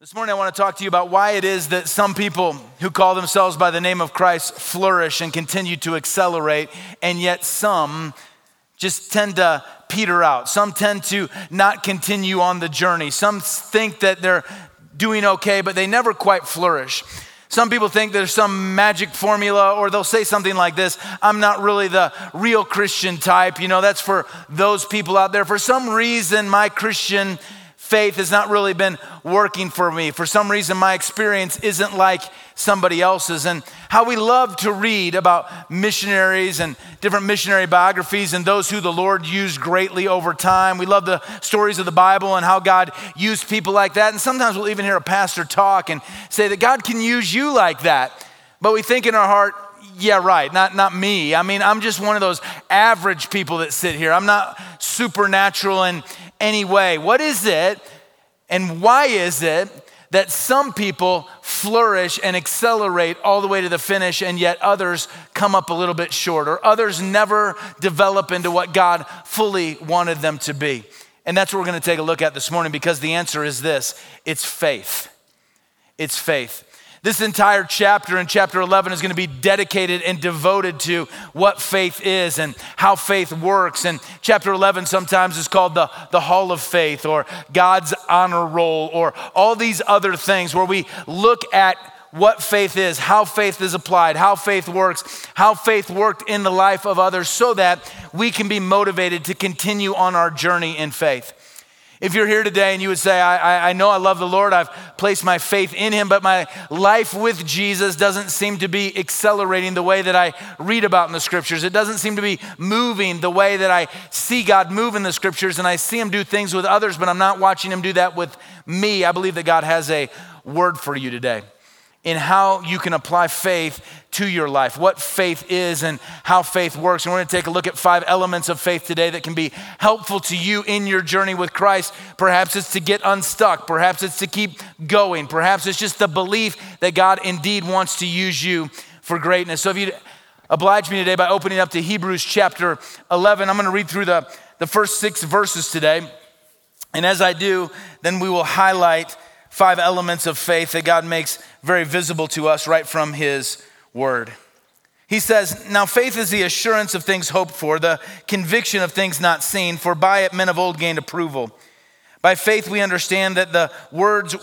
This morning I want to talk to you about why it is that some people who call themselves by the name of Christ flourish and continue to accelerate, and yet some just tend to peter out. Some tend to not continue on the journey. Some think that they're doing okay, but they never quite flourish. Some people think there's some magic formula, or they'll say something like this: I'm not really the real Christian type. You know, that's for those people out there. For some reason, my Christian faith has not really been working for me. For some reason, my experience isn't like somebody else's. And how we love to read about missionaries and different missionary biographies and those who the Lord used greatly over time. We love the stories of the Bible and how God used people like that. And sometimes we'll even hear a pastor talk and say that God can use you like that. But we think in our heart, yeah, right, not me. I mean, I'm just one of those average people that sit here. I'm not supernatural in any way. What is it and why is it that some people flourish and accelerate all the way to the finish, and yet others come up a little bit short, or others never develop into what God fully wanted them to be? And that's what we're going to take a look at this morning, because the answer is this: it's faith. It's faith. This entire chapter in chapter 11 is going to be dedicated and devoted to what faith is and how faith works. And chapter 11 sometimes is called the Hall of Faith, or God's honor roll, or all these other things where we look at what faith is, how faith is applied, how faith works, how faith worked in the life of others, so that we can be motivated to continue on our journey in faith. If you're here today and you would say, I know I love the Lord, I've placed my faith in him, but my life with Jesus doesn't seem to be accelerating the way that I read about in the scriptures. It doesn't seem to be moving the way that I see God move in the scriptures, and I see him do things with others, but I'm not watching him do that with me. I believe that God has a word for you today in how you can apply faith to your life, what faith is and how faith works. And we're going to take a look at 5 elements of faith today that can be helpful to you in your journey with Christ. Perhaps it's to get unstuck. Perhaps it's to keep going. Perhaps it's just the belief that God indeed wants to use you for greatness. So if you'd oblige me today by opening up to Hebrews chapter 11, I'm going to read through the first 6 verses today. And as I do, then we will highlight 5 elements of faith that God makes very visible to us right from his word. He says, "Now faith is the assurance of things hoped for, the conviction of things not seen, for by it men of old gained approval. By faith we understand that the worlds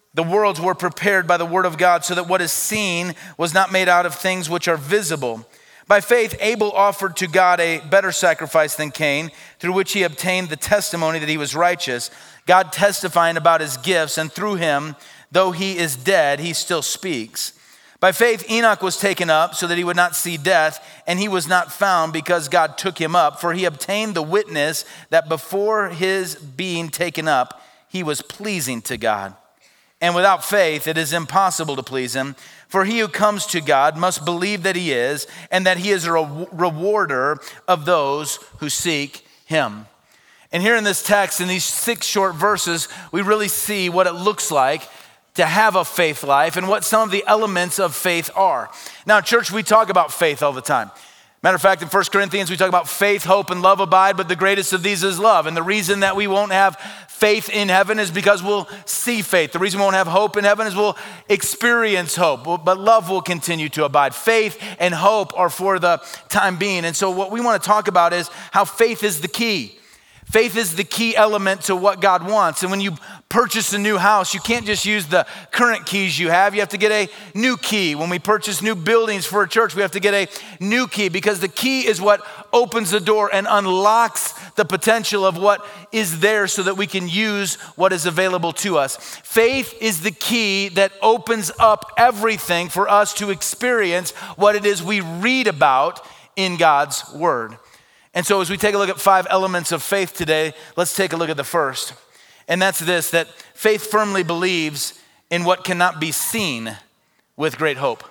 were prepared by the word of God, so that what is seen was not made out of things which are visible. By faith Abel offered to God a better sacrifice than Cain, through which he obtained the testimony that he was righteous, God testifying about his gifts, and through him, though he is dead, he still speaks. By faith Enoch was taken up so that he would not see death, and he was not found because God took him up, for he obtained the witness that before his being taken up, he was pleasing to God. And without faith it is impossible to please him, for he who comes to God must believe that he is, and that he is a rewarder of those who seek him." And here in this text, in these 6 short verses, we really see what it looks like to have a faith life and what some of the elements of faith are. Now, church, we talk about faith all the time. Matter of fact, in 1 Corinthians, we talk about faith, hope, and love abide, but the greatest of these is love. And the reason that we won't have faith in heaven is because we'll see faith. The reason we won't have hope in heaven is we'll experience hope, but love will continue to abide. Faith and hope are for the time being. And so what we want to talk about is how faith is the key. Faith is the key element to what God wants. And when you purchase a new house, you can't just use the current keys you have. You have to get a new key. When we purchase new buildings for a church, we have to get a new key, because the key is what opens the door and unlocks the potential of what is there so that we can use what is available to us. Faith is the key that opens up everything for us to experience what it is we read about in God's word. And so as we take a look at 5 elements of faith today, let's take a look at the first. And that's this: that faith firmly believes in what cannot be seen with great hope.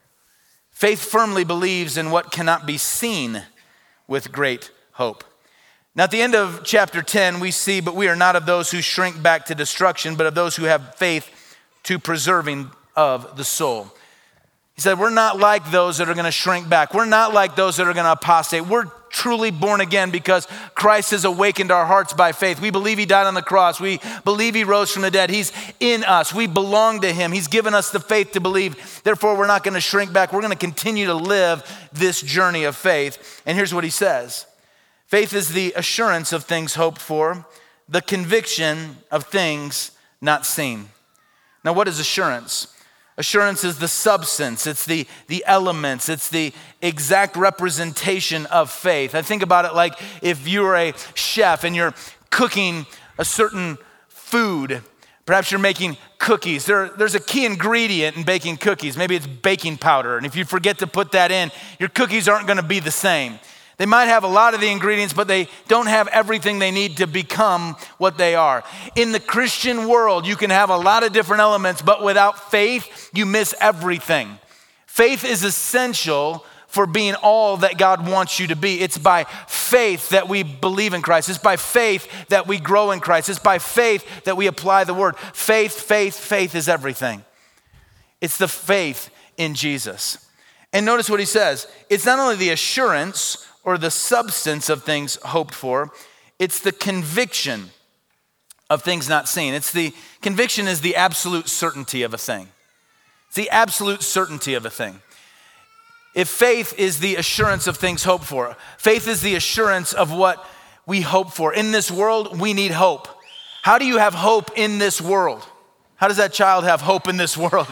Faith firmly believes in what cannot be seen with great hope. Now at the end of chapter 10, we see, "But we are not of those who shrink back to destruction, but of those who have faith to preserving of the soul." He said, we're not like those that are going to shrink back. We're not like those that are going to apostate. We're truly born again because Christ has awakened our hearts by faith. We believe he died on the cross. We believe he rose from the dead. He's in us. We belong to him. He's given us the faith to believe. Therefore, we're not going to shrink back. We're going to continue to live this journey of faith. And here's what he says. Faith is the assurance of things hoped for, the conviction of things not seen. Now, what is assurance? Assurance is the substance, it's the elements, it's the exact representation of faith. I think about it like if you were a chef and you're cooking a certain food, perhaps you're making cookies. There's a key ingredient in baking cookies. Maybe it's baking powder, and if you forget to put that in, your cookies aren't gonna be the same. They might have a lot of the ingredients, but they don't have everything they need to become what they are. In the Christian world, you can have a lot of different elements, but without faith, you miss everything. Faith is essential for being all that God wants you to be. It's by faith that we believe in Christ. It's by faith that we grow in Christ. It's by faith that we apply the word. Faith is everything. It's the faith in Jesus. And notice what he says. It's not only the assurance or the substance of things hoped for, it's the conviction of things not seen. Conviction is the absolute certainty of a thing. It's the absolute certainty of a thing. If faith is the assurance of things hoped for, faith is the assurance of what we hope for. In this world, we need hope. How do you have hope in this world? How does that child have hope in this world?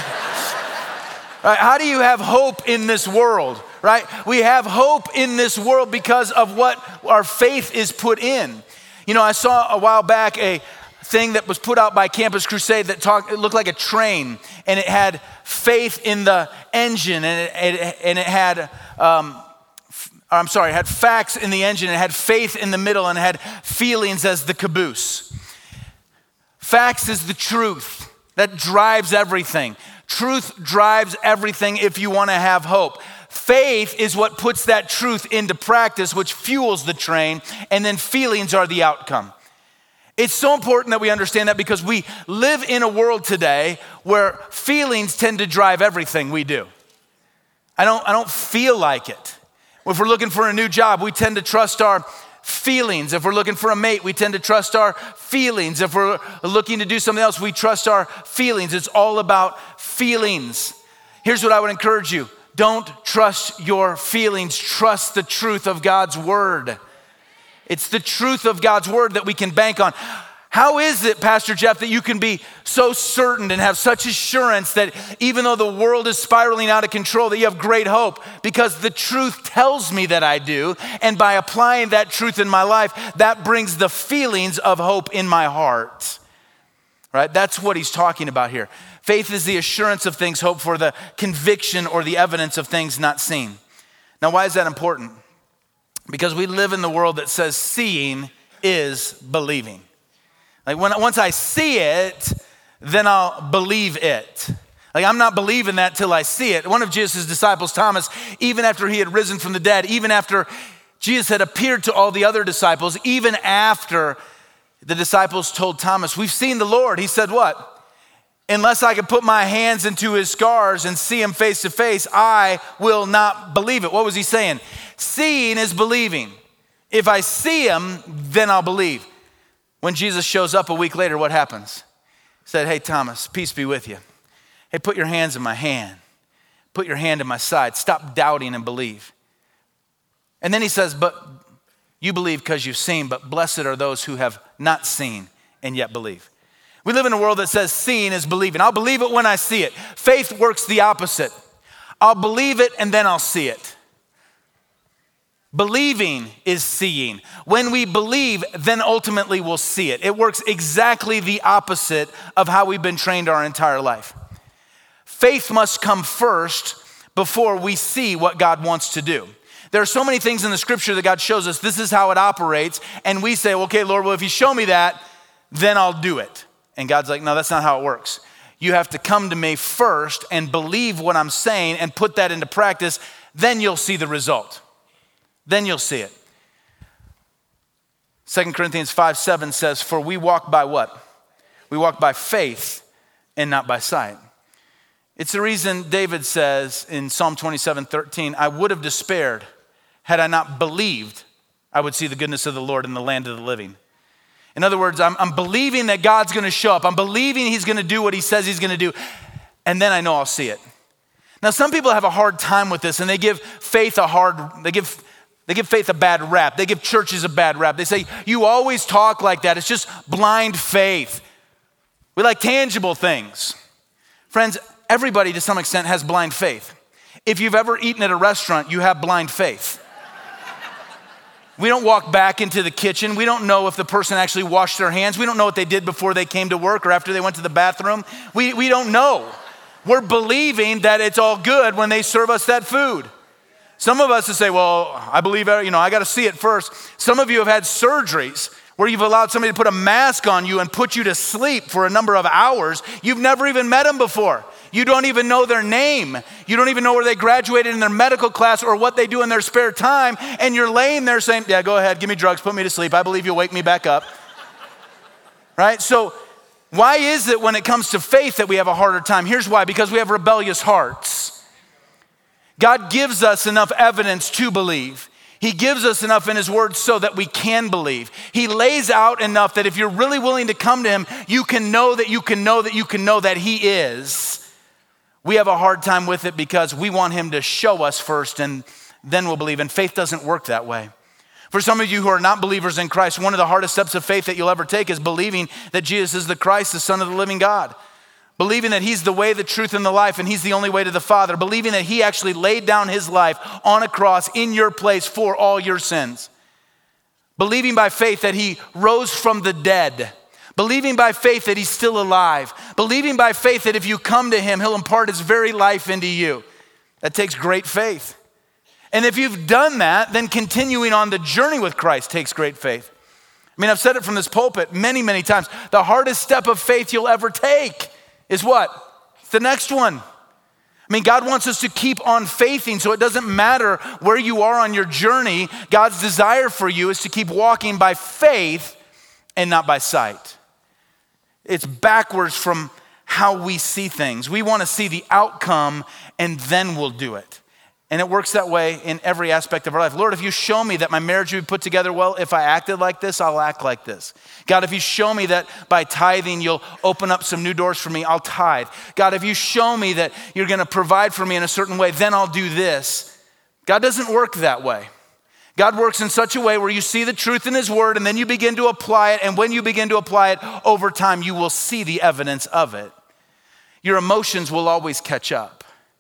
Right? How do you have hope in this world? Right? We have hope in this world because of what our faith is put in. You know, I saw a while back a thing that was put out by Campus Crusade that it looked like a train, and it had faith in the engine, and it had facts in the engine, it had faith in the middle, and it had feelings as the caboose. Facts is the truth that drives everything. Truth drives everything if you want to have hope. Faith is what puts that truth into practice, which fuels the train, and then feelings are the outcome. It's so important that we understand that because we live in a world today where feelings tend to drive everything we do. I don't feel like it. If we're looking for a new job, we tend to trust our feelings. If we're looking for a mate, we tend to trust our feelings. If we're looking to do something else, we trust our feelings. It's all about feelings. Here's what I would encourage you. Don't trust your feelings. Trust the truth of God's word. It's the truth of God's word that we can bank on. How is it, Pastor Jeff, that you can be so certain and have such assurance that even though the world is spiraling out of control, that you have great hope? Because the truth tells me that I do, and by applying that truth in my life, that brings the feelings of hope in my heart. Right? That's what he's talking about here. Faith is the assurance of things hoped for, the conviction or the evidence of things not seen. Now, why is that important? Because we live in the world that says seeing is believing. Like once I see it, then I'll believe it. Like I'm not believing that till I see it. One of Jesus' disciples, Thomas, even after he had risen from the dead, even after Jesus had appeared to all the other disciples, even after the disciples told Thomas, "We've seen the Lord," he said what? "Unless I can put my hands into his scars and see him face to face, I will not believe it." What was he saying? Seeing is believing. If I see him, then I'll believe. When Jesus shows up a week later, what happens? He said, "Hey, Thomas, peace be with you. Hey, put your hands in my hand. Put your hand in my side. Stop doubting and believe." And then he says, "But you believe because you've seen, but blessed are those who have not seen and yet believe." We live in a world that says seeing is believing. I'll believe it when I see it. Faith works the opposite. I'll believe it and then I'll see it. Believing is seeing. When we believe, then ultimately we'll see it. It works exactly the opposite of how we've been trained our entire life. Faith must come first before we see what God wants to do. There are so many things in the scripture that God shows us, this is how it operates, and we say, "Okay, Lord, well, if you show me that, then I'll do it." And God's like, "No, that's not how it works. You have to come to me first and believe what I'm saying and put that into practice, then you'll see the result. Then you'll see it." 2 Corinthians 5:7 says, "For we walk by what? We walk by faith and not by sight." It's the reason David says in Psalm 27:13, I would have despaired had I not believed I would see the goodness of the Lord in the land of the living. In other words, I'm believing that God's gonna show up. I'm believing he's gonna do what he says he's gonna do. And then I know I'll see it. Now, some people have a hard time with this and they give faith they give faith a bad rap. They give churches a bad rap. They say, you always talk like that. It's just blind faith. We like tangible things. Friends, everybody to some extent has blind faith. If you've ever eaten at a restaurant, you have blind faith. We don't walk back into the kitchen. We don't know if the person actually washed their hands. We don't know what they did before they came to work or after they went to the bathroom. We don't know. We're believing that it's all good when they serve us that food. Some of us will say, well, I believe, I got to see it first. Some of you have had surgeries where you've allowed somebody to put a mask on you and put you to sleep for a number of hours. You've never even met them before. You don't even know their name. You don't even know where they graduated in their medical class or what they do in their spare time. And you're laying there saying, yeah, go ahead, give me drugs, put me to sleep. I believe you'll wake me back up. Right? So why is it when it comes to faith that we have a harder time? Here's why, because we have rebellious hearts. God gives us enough evidence to believe. He gives us enough in his word so that we can believe. He lays out enough that if you're really willing to come to him, you can know that you can know that you can know that he is. We have a hard time with it because we want him to show us first and then we'll believe. And faith doesn't work that way. For some of you who are not believers in Christ, one of the hardest steps of faith that you'll ever take is believing that Jesus is the Christ, the Son of the living God. Believing that he's the way, the truth, and the life, and he's the only way to the Father. Believing that he actually laid down his life on a cross in your place for all your sins. Believing by faith that he rose from the dead. Believing by faith that he's still alive. Believing by faith that if you come to him, he'll impart his very life into you. That takes great faith. And if you've done that, then continuing on the journey with Christ takes great faith. I mean, I've said it from this pulpit many, many times. The hardest step of faith you'll ever take is what? It's the next one. I mean, God wants us to keep on faithing, so it doesn't matter where you are on your journey. God's desire for you is to keep walking by faith and not by sight. It's backwards from how we see things. We want to see the outcome and then we'll do it. And it works that way in every aspect of our life. Lord, if you show me that my marriage would be put together well, if I acted like this, I'll act like this. God, if you show me that by tithing, you'll open up some new doors for me, I'll tithe. God, if you show me that you're gonna provide for me in a certain way, then I'll do this. God doesn't work that way. God works in such a way where you see the truth in his word and then you begin to apply it. And when you begin to apply it over time, you will see the evidence of it. Your emotions will always catch up.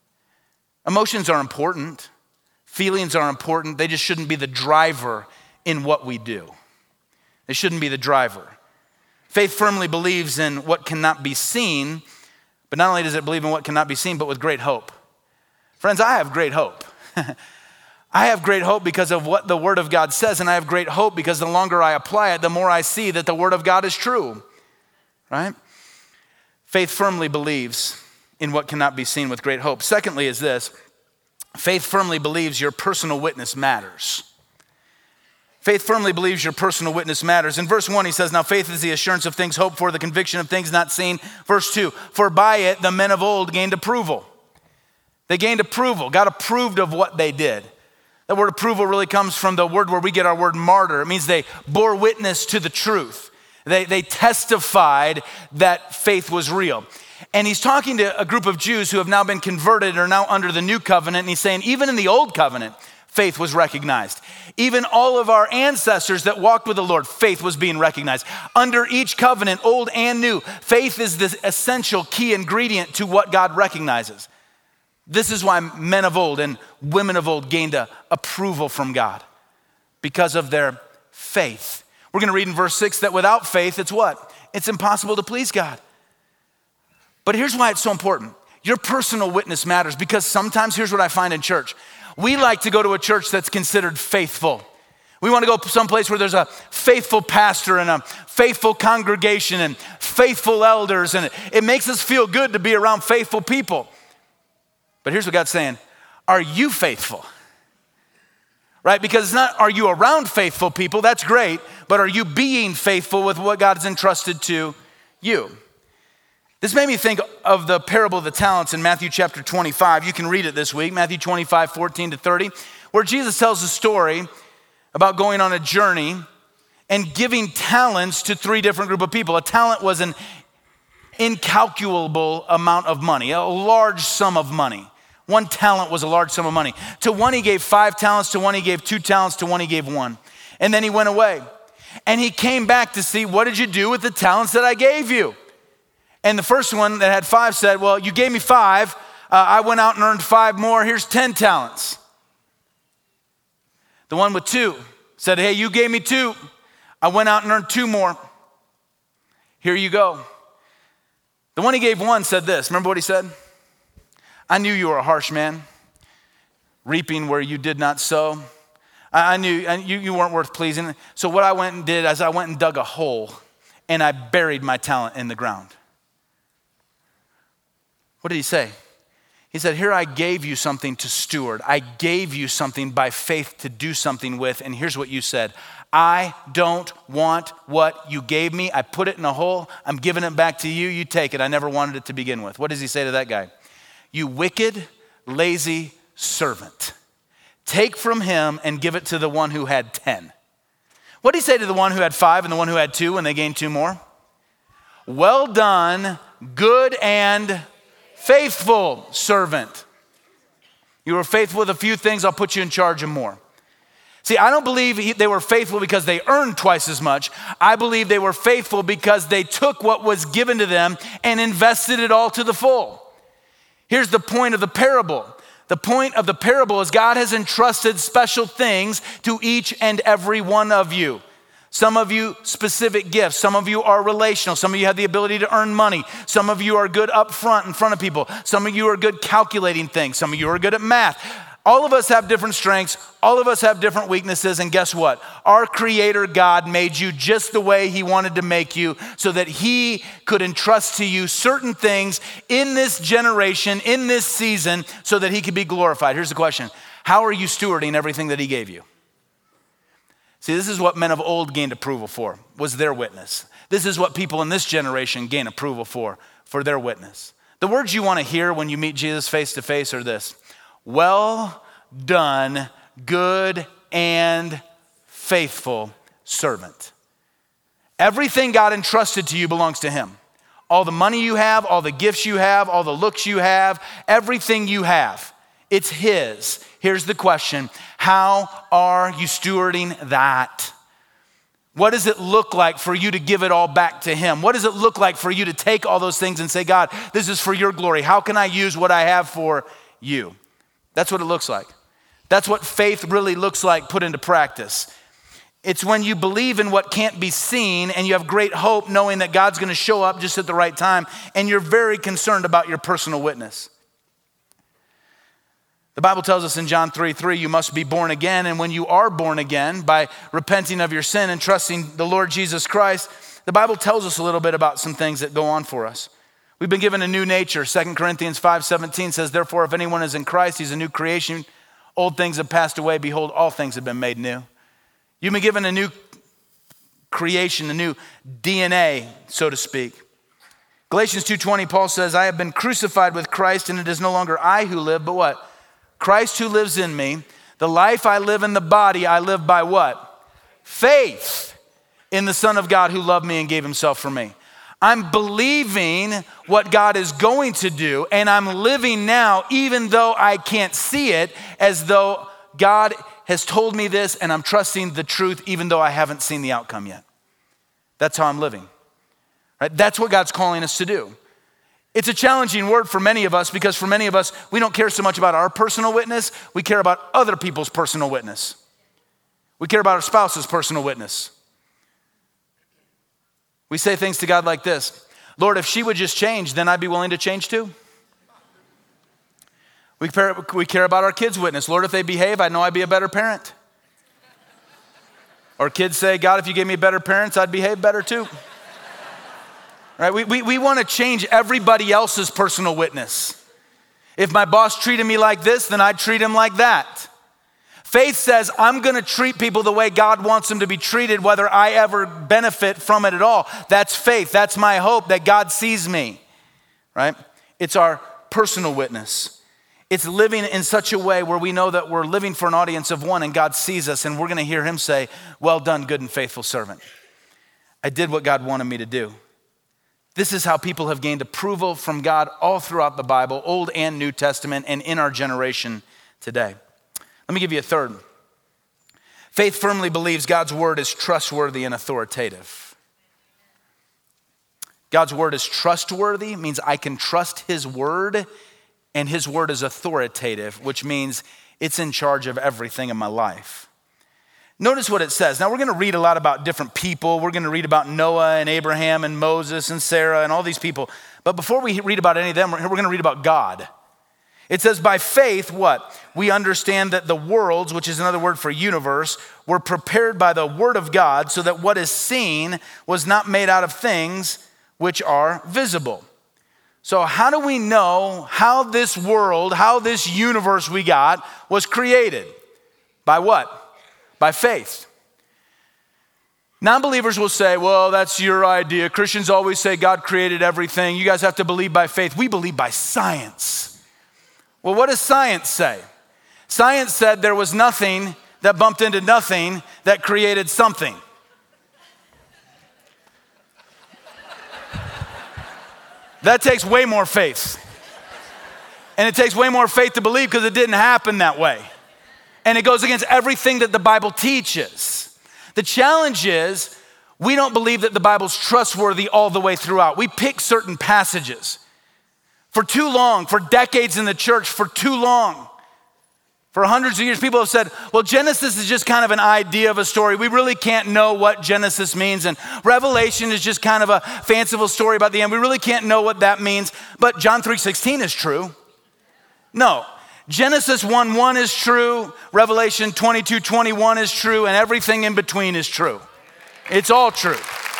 Emotions are important. Feelings are important. They just shouldn't be the driver in what we do. They shouldn't be the driver. Faith firmly believes in what cannot be seen, but not only does it believe in what cannot be seen, but with great hope. Friends, I have great hope. I have great hope because of what the Word of God says, and I have great hope because the longer I apply it, the more I see that the Word of God is true, right? Faith firmly believes in what cannot be seen with great hope. Secondly is this, faith firmly believes your personal witness matters. Faith firmly believes your personal witness matters. In verse 1, he says, now faith is the assurance of things hoped for, the conviction of things not seen. Verse 2, for by it the men of old gained approval. They gained approval. God approved of what they did. The word approval really comes from the word where we get our word martyr. It means they bore witness to the truth. They testified that faith was real. And he's talking to a group of Jews who have now been converted or now under the new covenant. And he's saying, even in the old covenant, faith was recognized. Even all of our ancestors that walked with the Lord, faith was being recognized. Under each covenant, old and new, faith is the essential key ingredient to what God recognizes. This is why men of old and women of old gained approval from God, because of their faith. We're gonna read in verse 6 that without faith, it's what? It's impossible to please God. But here's why it's so important. Your personal witness matters, because sometimes, here's what I find in church. We like to go to a church that's considered faithful. We want to go someplace where there's a faithful pastor and a faithful congregation and faithful elders, and it makes us feel good to be around faithful people. But here's what God's saying. Are you faithful? Right? Because it's not, are you around faithful people? That's great. But are you being faithful with what God has entrusted to you? This made me think of the parable of the talents in Matthew chapter 25. You can read it this week, Matthew 25, 14 to 30, where Jesus tells a story about going on a journey and giving talents to three different group of people. A talent was an incalculable amount of money, a large sum of money. One talent was a large sum of money. To one he gave 5 talents, to one he gave 2 talents, to one he gave 1. And then he went away. And he came back to see, what did you do with the talents that I gave you? And the first one that had 5 said, well, you gave me 5. I went out and earned 5 more. Here's 10 talents. The one with 2 said, hey, you gave me 2. I went out and earned 2 more. Here you go. The one he gave 1 said this. Remember what he said? I knew you were a harsh man, reaping where you did not sow. I knew you weren't worth pleasing. So what I went and did is I went and dug a hole and I buried my talent in the ground. What did he say? He said, here I gave you something to steward. I gave you something by faith to do something with. And here's what you said. I don't want what you gave me. I put it in a hole. I'm giving it back to you. You take it. I never wanted it to begin with. What does he say to that guy? You wicked, lazy servant. Take from him and give it to the one who had 10. What did he say to the one who had 5 and the one who had 2 when they gained 2 more? Well done, good and faithful servant. You were faithful with a few things, I'll put you in charge of more. See, I don't believe they were faithful because they earned twice as much. I believe they were faithful because they took what was given to them and invested it all to the full. Here's the point of the parable. The point of the parable is God has entrusted special things to each and every one of you. Some of you specific gifts. Some of you are relational. Some of you have the ability to earn money. Some of you are good up front in front of people. Some of you are good calculating things. Some of you are good at math. All of us have different strengths. All of us have different weaknesses. And guess what? Our Creator God made you just the way He wanted to make you so that He could entrust to you certain things in this generation, in this season, so that He could be glorified. Here's the question. How are you stewarding everything that He gave you? See, this is what men of old gained approval for, was their witness. This is what people in this generation gain approval for their witness. The words you want to hear when you meet Jesus face to face are this: well done, good and faithful servant. Everything God entrusted to you belongs to Him. All the money you have, all the gifts you have, all the looks you have, everything you have, it's His. Here's the question. How are you stewarding that? What does it look like for you to give it all back to Him? What does it look like for you to take all those things and say, God, this is for your glory. How can I use what I have for you? That's what it looks like. That's what faith really looks like put into practice. It's when you believe in what can't be seen and you have great hope knowing that God's going to show up just at the right time, and you're very concerned about your personal witness. The Bible tells us in John 3:3, you must be born again. And when you are born again by repenting of your sin and trusting the Lord Jesus Christ, the Bible tells us a little bit about some things that go on for us. We've been given a new nature. 2 Corinthians 5:17 says, therefore, if anyone is in Christ, he's a new creation. Old things have passed away. Behold, all things have been made new. You've been given a new creation, a new DNA, so to speak. Galatians 2:20, Paul says, I have been crucified with Christ, and it is no longer I who live, but what? Christ who lives in me. The life I live in the body, I live by what? Faith in the Son of God who loved me and gave Himself for me. I'm believing what God is going to do, and I'm living now even though I can't see it, as though God has told me this, and I'm trusting the truth even though I haven't seen the outcome yet. That's how I'm living. Right? That's what God's calling us to do. It's a challenging word for many of us because for many of us, we don't care so much about our personal witness. We care about other people's personal witness. We care about our spouse's personal witness. We say things to God like this: Lord, if she would just change, then I'd be willing to change too. We care about our kids' witness. Lord, if they behave, I know I'd be a better parent. Or kids say, God, if you gave me better parents, I'd behave better too. Right? We want to change everybody else's personal witness. If my boss treated me like this, then I'd treat him like that. Faith says, I'm going to treat people the way God wants them to be treated, whether I ever benefit from it at all. That's faith. That's my hope that God sees me. right? It's our personal witness. It's living in such a way where we know that we're living for an audience of one and God sees us and we're gonna hear him say, well done, good and faithful servant. I did what God wanted me to do. This is how people have gained approval from God all throughout the Bible, Old and New Testament, and in our generation today. Let me give you a third. Faith firmly believes God's word is trustworthy and authoritative. God's word is trustworthy, means I can trust his word, and his word is authoritative, which means it's in charge of everything in my life. Notice what it says. Now we're gonna read a lot about different people. We're gonna read about Noah and Abraham and Moses and Sarah and all these people. But before we read about any of them, we're gonna read about God. It says, by faith, what? We understand that the worlds, which is another word for universe, were prepared by the word of God so that what is seen was not made out of things which are visible. So how do we know how this world, how this universe we got was created? By what? By faith. Non-believers will say, well, that's your idea. Christians always say God created everything. You guys have to believe by faith. We believe by science. Well, what does science say? Science said there was nothing that bumped into nothing that created something. That takes way more faith. And it takes way more faith to believe because it didn't happen that way. And it goes against everything that the Bible teaches. The challenge is we don't believe that the Bible's trustworthy all the way throughout. We pick certain passages. For too long, for decades in the church, for too long, for hundreds of years, people have said, well, Genesis is just kind of an idea of a story. We really can't know what Genesis means. And Revelation is just kind of a fanciful story about the end. We really can't know what that means. But John 3:16 is true. No. Genesis 1:1 is true, Revelation 22:21 is true, and everything in between is true. It's all true.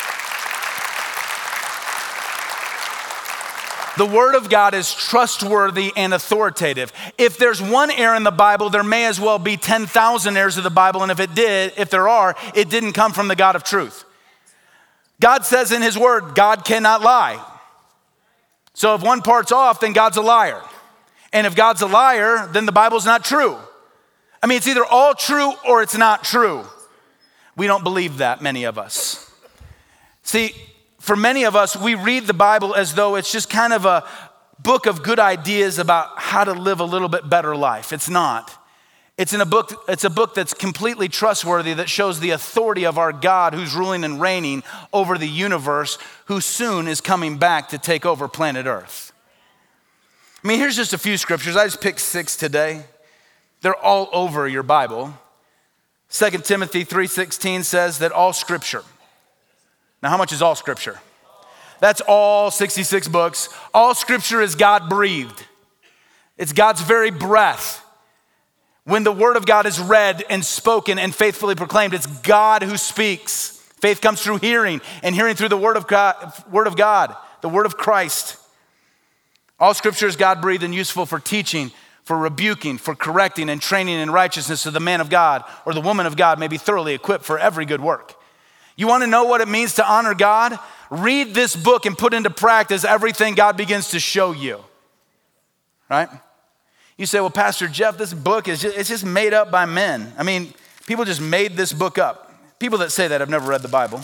The word of God is trustworthy and authoritative. If there's one error in the Bible, there may as well be 10,000 errors of the Bible, and if there are, it didn't come from the God of truth. God says in his word, God cannot lie. So if one part's off, then God's a liar. And if God's a liar, then the Bible's not true. I mean, it's either all true or it's not true. We don't believe that, many of us. See, for many of us, we read the Bible as though it's just kind of a book of good ideas about how to live a little bit better life. It's not. It's a book that's completely trustworthy, that shows the authority of our God who's ruling and reigning over the universe, who soon is coming back to take over planet Earth. I mean, here's just a few scriptures. I just picked 6 today. They're all over your Bible. 2 Timothy 3:16 says that all scripture. Now, how much is all scripture? That's all 66 books. All scripture is God-breathed. It's God's very breath. When the word of God is read and spoken and faithfully proclaimed, it's God who speaks. Faith comes through hearing, and hearing through the word of God, the word of Christ. All scripture is God-breathed and useful for teaching, for rebuking, for correcting and training in righteousness, so the man of God or the woman of God may be thoroughly equipped for every good work. You want to know what it means to honor God? Read this book and put into practice everything God begins to show you, right? You say, well, Pastor Jeff, this book it's just made up by men. I mean, people just made this book up. People that say that have never read the Bible.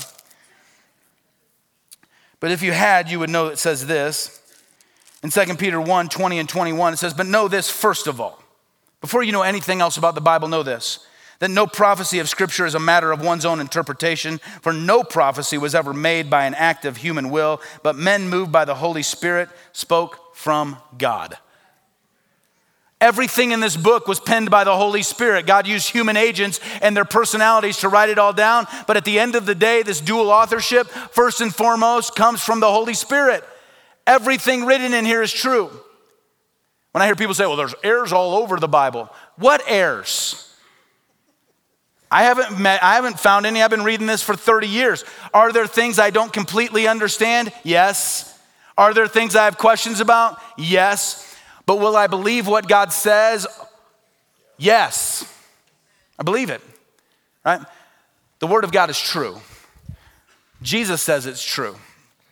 But if you had, you would know it says this. In 2 Peter 1:20 and 21, it says, but know this first of all. Before you know anything else about the Bible, know this, that no prophecy of Scripture is a matter of one's own interpretation, for no prophecy was ever made by an act of human will, but men moved by the Holy Spirit spoke from God. Everything in this book was penned by the Holy Spirit. God used human agents and their personalities to write it all down, but at the end of the day, this dual authorship, first and foremost, comes from the Holy Spirit. Everything written in here is true. When I hear people say, well, there's errors all over the Bible. What errors? I haven't found any. I've been reading this for 30 years. Are there things I don't completely understand? Yes. Are there things I have questions about? Yes. But will I believe what God says? Yes. I believe it, right? The word of God is true. Jesus says it's true.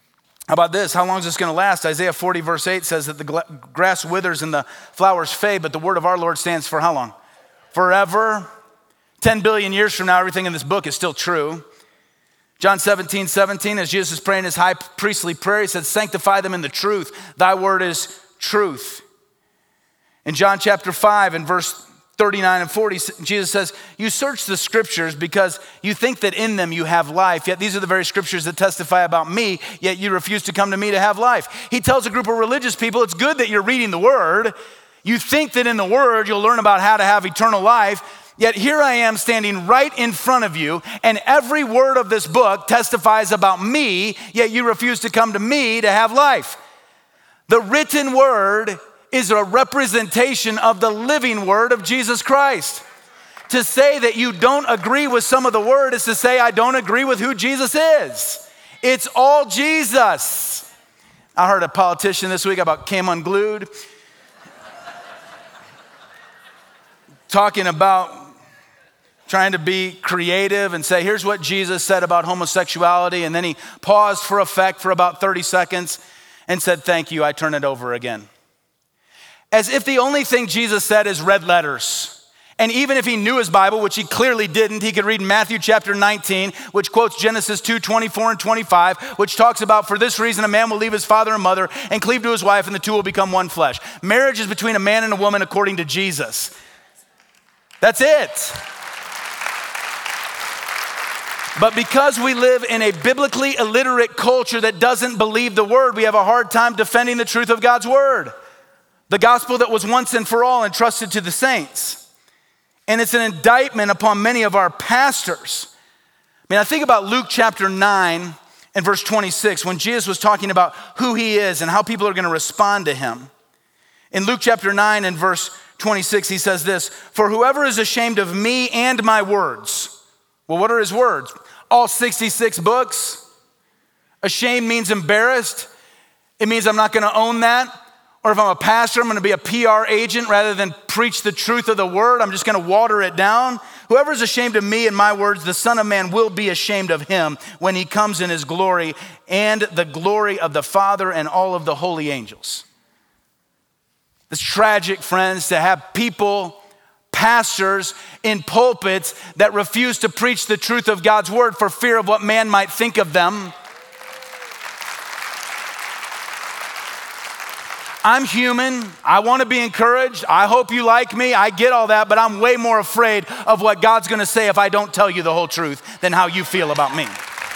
How about this? How long is this going to last? Isaiah 40 verse 8 says that the grass withers and the flowers fade, but the word of our Lord stands for how long? Forever. 10 billion years from now, everything in this book is still true. John 17:17, as Jesus is praying his high priestly prayer, he said, sanctify them in the truth. Thy word is truth. In John chapter 5 and verse 39 and 40, Jesus says, you search the scriptures because you think that in them you have life, yet these are the very scriptures that testify about me, yet you refuse to come to me to have life. He tells a group of religious people, it's good that you're reading the word. You think that in the word you'll learn about how to have eternal life, yet here I am standing right in front of you, and every word of this book testifies about me, yet you refuse to come to me to have life. The written word is a representation of the living word of Jesus Christ. To say that you don't agree with some of the word is to say I don't agree with who Jesus is. It's all Jesus. I heard a politician this week about Cam Unglued talking about trying to be creative and say, here's what Jesus said about homosexuality. And then he paused for effect for about 30 seconds and said, thank you, I turn it over again. As if the only thing Jesus said is red letters. And even if he knew his Bible, which he clearly didn't, he could read Matthew chapter 19, which quotes Genesis 2:24 and 25, which talks about, for this reason, a man will leave his father and mother and cleave to his wife, and the two will become one flesh. Marriage is between a man and a woman according to Jesus. That's it. But because we live in a biblically illiterate culture that doesn't believe the word, we have a hard time defending the truth of God's word. The gospel that was once and for all entrusted to the saints. And it's an indictment upon many of our pastors. I think about Luke chapter 9 and verse 26, when Jesus was talking about who he is and how people are going to respond to him. In Luke chapter 9 and verse 26, he says this, for whoever is ashamed of me and my words. Well, what are his words? All 66 books. Ashamed means embarrassed. It means I'm not going to own that. Or if I'm a pastor, I'm going to be a PR agent rather than preach the truth of the word. I'm just going to water it down. Whoever is ashamed of me and my words, the Son of Man will be ashamed of him when he comes in his glory and the glory of the Father and all of the holy angels. It's tragic, friends, to have people, pastors in pulpits that refuse to preach the truth of God's word for fear of what man might think of them. I'm human. I want to be encouraged. I hope you like me. I get all that, but I'm way more afraid of what God's going to say if I don't tell you the whole truth than how you feel about me.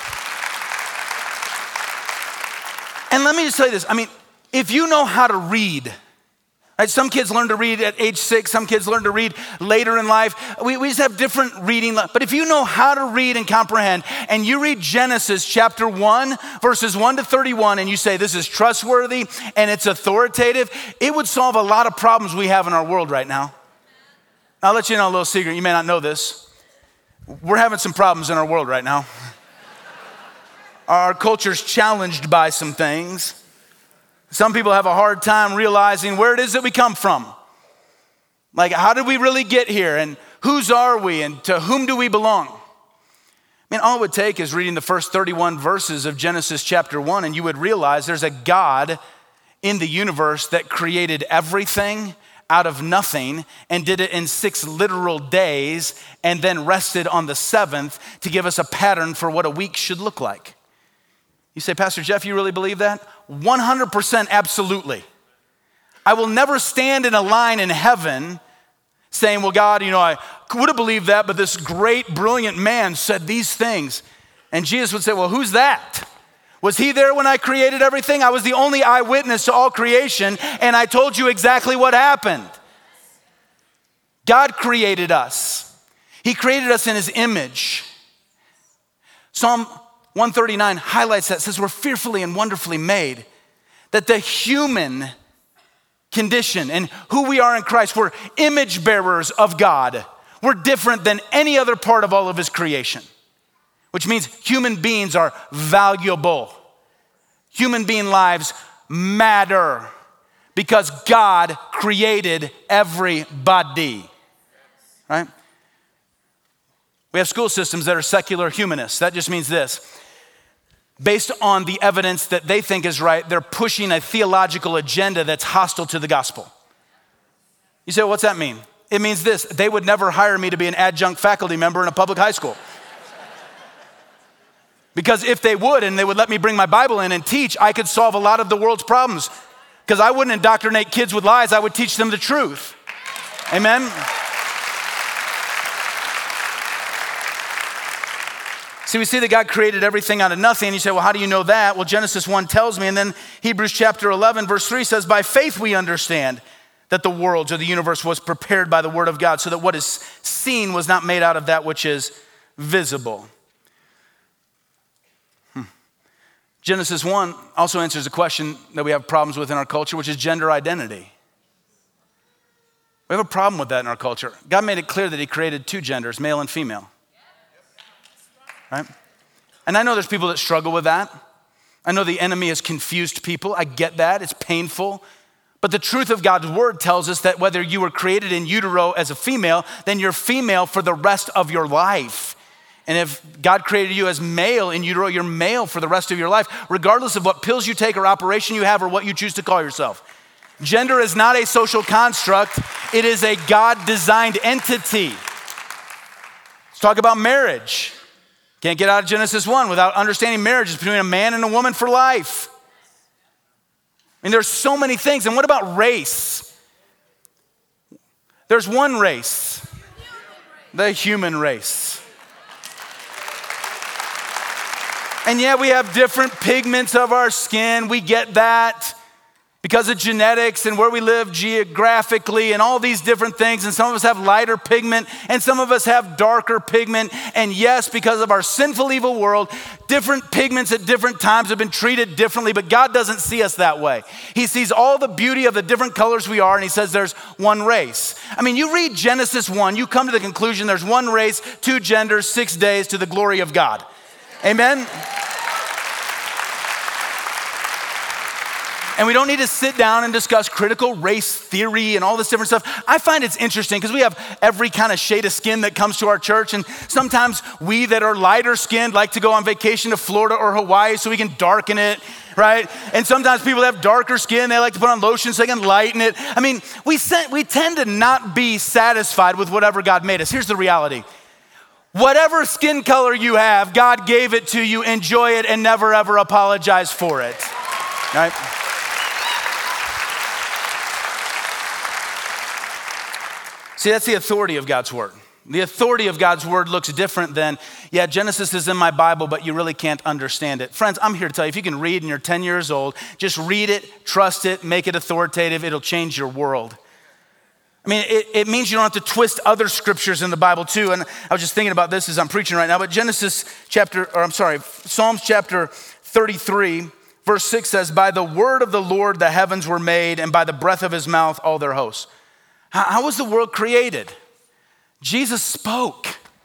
And let me just tell you this. If you know how to read, right? Some kids learn to read at age 6. Some kids learn to read later in life. We just have different reading. But if you know how to read and comprehend, and you read Genesis chapter 1, verses 1 to 31, and you say this is trustworthy and it's authoritative, it would solve a lot of problems we have in our world right now. I'll let you know a little secret. You may not know this. We're having some problems in our world right now. Our culture's challenged by some things. Some people have a hard time realizing where it is that we come from. Like, how did we really get here? And whose are we? And to whom do we belong? All it would take is reading the first 31 verses of Genesis chapter 1, and you would realize there's a God in the universe that created everything out of nothing and did it in 6 literal days and then rested on the 7th to give us a pattern for what a week should look like. You say, Pastor Jeff, you really believe that? 100% absolutely. I will never stand in a line in heaven saying, well, God, I would have believed that, but this great, brilliant man said these things. And Jesus would say, well, who's that? Was he there when I created everything? I was the only eyewitness to all creation, and I told you exactly what happened. God created us. He created us in his image. Psalm 139 highlights that, says we're fearfully and wonderfully made. That the human condition and who we are in Christ, we're image bearers of God. We're different than any other part of all of his creation, which means human beings are valuable. Human being lives matter because God created everybody, right? We have school systems that are secular humanists. That just means this. based on the evidence that they think is right, they're pushing a theological agenda that's hostile to the gospel. You say, well, what's that mean? It means this: they would never hire me to be an adjunct faculty member in a public high school. Because if they would, and they would let me bring my Bible in and teach, I could solve a lot of the world's problems. Because I wouldn't indoctrinate kids with lies, I would teach them the truth. Amen? See, we see that God created everything out of nothing. And you say, well, how do you know that? Well, Genesis 1 tells me, and then Hebrews chapter 11, verse 3 says, by faith we understand that the worlds or the universe was prepared by the word of God, so that what is seen was not made out of that which is visible. Genesis 1 also answers a question that we have problems with in our culture, which is gender identity. We have a problem with that in our culture. God made it clear that he created two genders, male and female. Right? And I know there's people that struggle with that. I know the enemy has confused people. I get that. It's painful. But the truth of God's word tells us that whether you were created in utero as a female, then you're female for the rest of your life. And if God created you as male in utero, you're male for the rest of your life, regardless of what pills you take or operation you have or what you choose to call yourself. Gender is not a social construct. It is a God-designed entity. Let's talk about marriage. Can't get out of Genesis 1 without understanding marriage is between a man and a woman for life. I mean, there's so many things. And what about race? There's one race, the human race. And yeah, we have different pigments of our skin. We get that because of genetics and where we live geographically and all these different things. And some of us have lighter pigment and some of us have darker pigment. And yes, because of our sinful, evil world, different pigments at different times have been treated differently, but God doesn't see us that way. He sees all the beauty of the different colors we are, and he says there's one race. I mean, you read Genesis 1, you come to the conclusion there's one race, two genders, 6 days to the glory of God. Amen? And we don't need to sit down and discuss critical race theory and all this different stuff. I find it's interesting because we have every kind of shade of skin that comes to our church. And sometimes we that are lighter skinned like to go on vacation to Florida or Hawaii so we can darken it, right? And sometimes people that have darker skin, they like to put on lotion so they can lighten it. I mean, we tend to not be satisfied with whatever God made us. Here's the reality. Whatever skin color you have, God gave it to you. Enjoy it and never ever apologize for it, right? See, that's the authority of God's word. The authority of God's word looks different than, yeah, Genesis is in my Bible, but you really can't understand it. Friends, I'm here to tell you, if you can read and you're 10 years old, just read it, trust it, make it authoritative. It'll change your world. I mean, it means you don't have to twist other scriptures in the Bible too. And I was just thinking about this as I'm preaching right now, but Psalms chapter 33, verse 6 says, by the word of the Lord the heavens were made, and by the breath of his mouth all their hosts. How was the world created? Jesus spoke.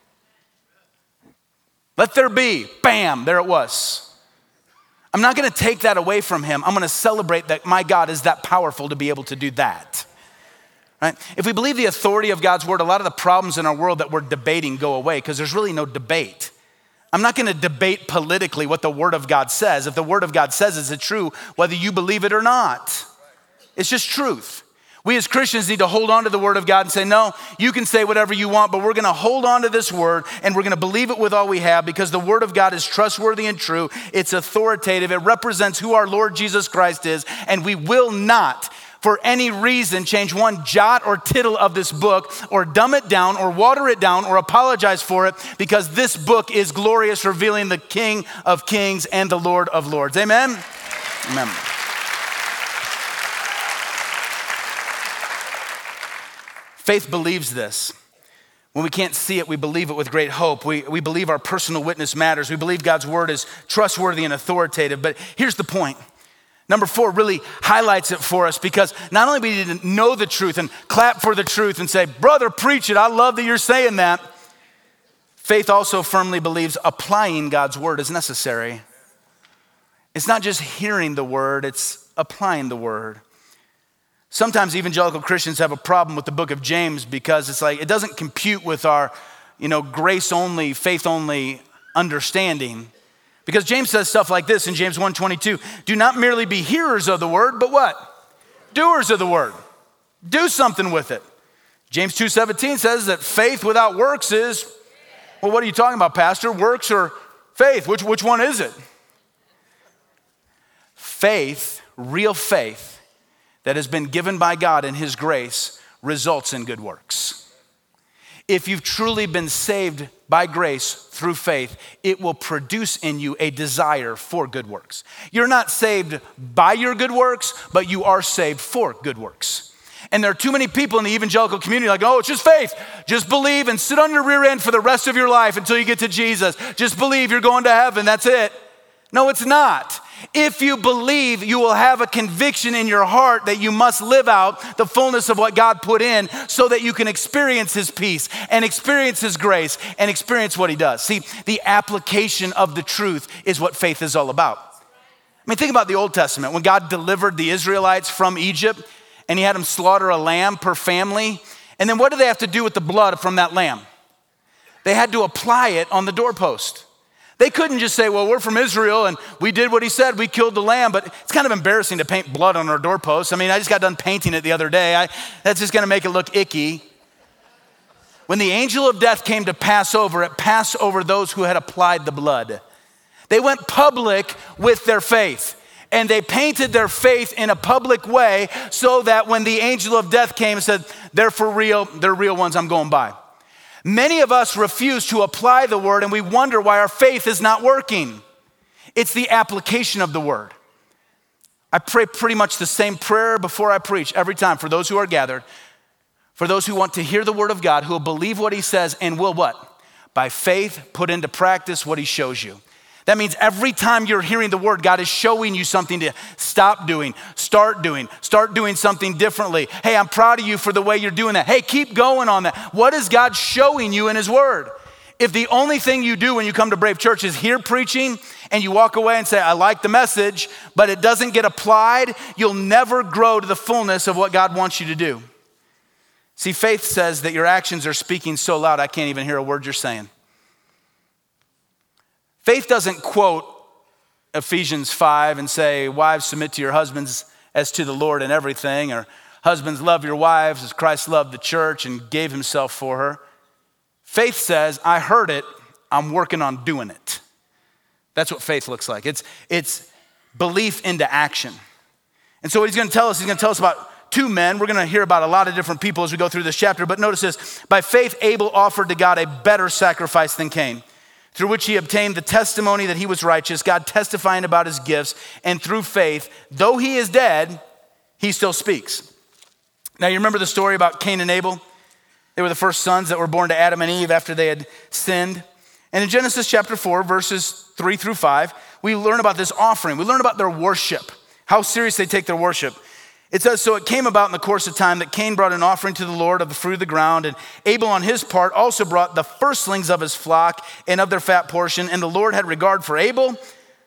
Let there be. Bam, there it was. I'm not going to take that away from him. I'm going to celebrate that my God is that powerful to be able to do that. Right? If we believe the authority of God's word, a lot of the problems in our world that we're debating go away because there's really no debate. I'm not going to debate politically what the word of God says. If the word of God says is it true, whether you believe it or not. It's just truth. We as Christians need to hold on to the word of God and say, no, you can say whatever you want, but we're going to hold on to this word and we're going to believe it with all we have because the word of God is trustworthy and true. It's authoritative. It represents who our Lord Jesus Christ is, and we will not for any reason change one jot or tittle of this book or dumb it down or water it down or apologize for it because this book is glorious, revealing the King of Kings and the Lord of Lords. Amen? Amen. Faith believes this. When we can't see it, we believe it with great hope. We believe our personal witness matters. We believe God's word is trustworthy and authoritative. But here's the point. Number 4 really highlights it for us because not only do we need to know the truth and clap for the truth and say, brother, preach it. I love that you're saying that. Faith also firmly believes applying God's word is necessary. It's not just hearing the word, it's applying the word. Sometimes evangelical Christians have a problem with the book of James because it's like it doesn't compute with our, grace only, faith only understanding. Because James says stuff like this in James 1:22. Do not merely be hearers of the word, but what? Doers of the word. Do something with it. James 2:17 says that faith without works is, well, what are you talking about, Pastor? Works or faith? Which one is it? Faith, real faith that has been given by God in his grace results in good works. If you've truly been saved by grace through faith, it will produce in you a desire for good works. You're not saved by your good works, but you are saved for good works. And there are too many people in the evangelical community like, oh, it's just faith. Just believe and sit on your rear end for the rest of your life until you get to Jesus. Just believe you're going to heaven, that's it. No, it's not. If you believe, you will have a conviction in your heart that you must live out the fullness of what God put in so that you can experience his peace and experience his grace and experience what he does. See, the application of the truth is what faith is all about. I mean, think about the Old Testament. When God delivered the Israelites from Egypt and he had them slaughter a lamb per family, and then what do they have to do with the blood from that lamb? They had to apply it on the doorpost. They couldn't just say, well, we're from Israel and we did what he said, we killed the lamb, but it's kind of embarrassing to paint blood on our doorposts. I mean, I just got done painting it the other day. That's just gonna make it look icky. When the angel of death came to Passover, it passed over those who had applied the blood. They went public with their faith and they painted their faith in a public way so that when the angel of death came and said, they're for real, they're real ones, I'm going by. Many of us refuse to apply the word and we wonder why our faith is not working. It's the application of the word. I pray pretty much the same prayer before I preach every time for those who are gathered, for those who want to hear the word of God, who will believe what he says and will what? By faith, put into practice what he shows you. That means every time you're hearing the word, God is showing you something to stop doing, start doing something differently. Hey, I'm proud of you for the way you're doing that. Hey, keep going on that. What is God showing you in his word? If the only thing you do when you come to Brave Church is hear preaching and you walk away and say, I like the message, but it doesn't get applied, you'll never grow to the fullness of what God wants you to do. See, faith says that your actions are speaking so loud, I can't even hear a word you're saying. Faith doesn't quote Ephesians 5 and say, wives, submit to your husbands as to the Lord in everything, or husbands, love your wives as Christ loved the church and gave himself for her. Faith says, I heard it, I'm working on doing it. That's what faith looks like. It's belief into action. And so what he's gonna tell us about two men. We're gonna hear about a lot of different people as we go through this chapter, but notice this, by faith, Abel offered to God a better sacrifice than Cain, through which he obtained the testimony that he was righteous, God testifying about his gifts, and through faith, though he is dead, he still speaks. Now you remember the story about Cain and Abel? They were the first sons that were born to Adam and Eve after they had sinned. And in Genesis chapter 4, verses 3 through 5, we learn about this offering. We learn about their worship, how serious they take their worship. It says, so it came about in the course of time that Cain brought an offering to the Lord of the fruit of the ground, and Abel on his part also brought the firstlings of his flock and of their fat portion. And the Lord had regard for Abel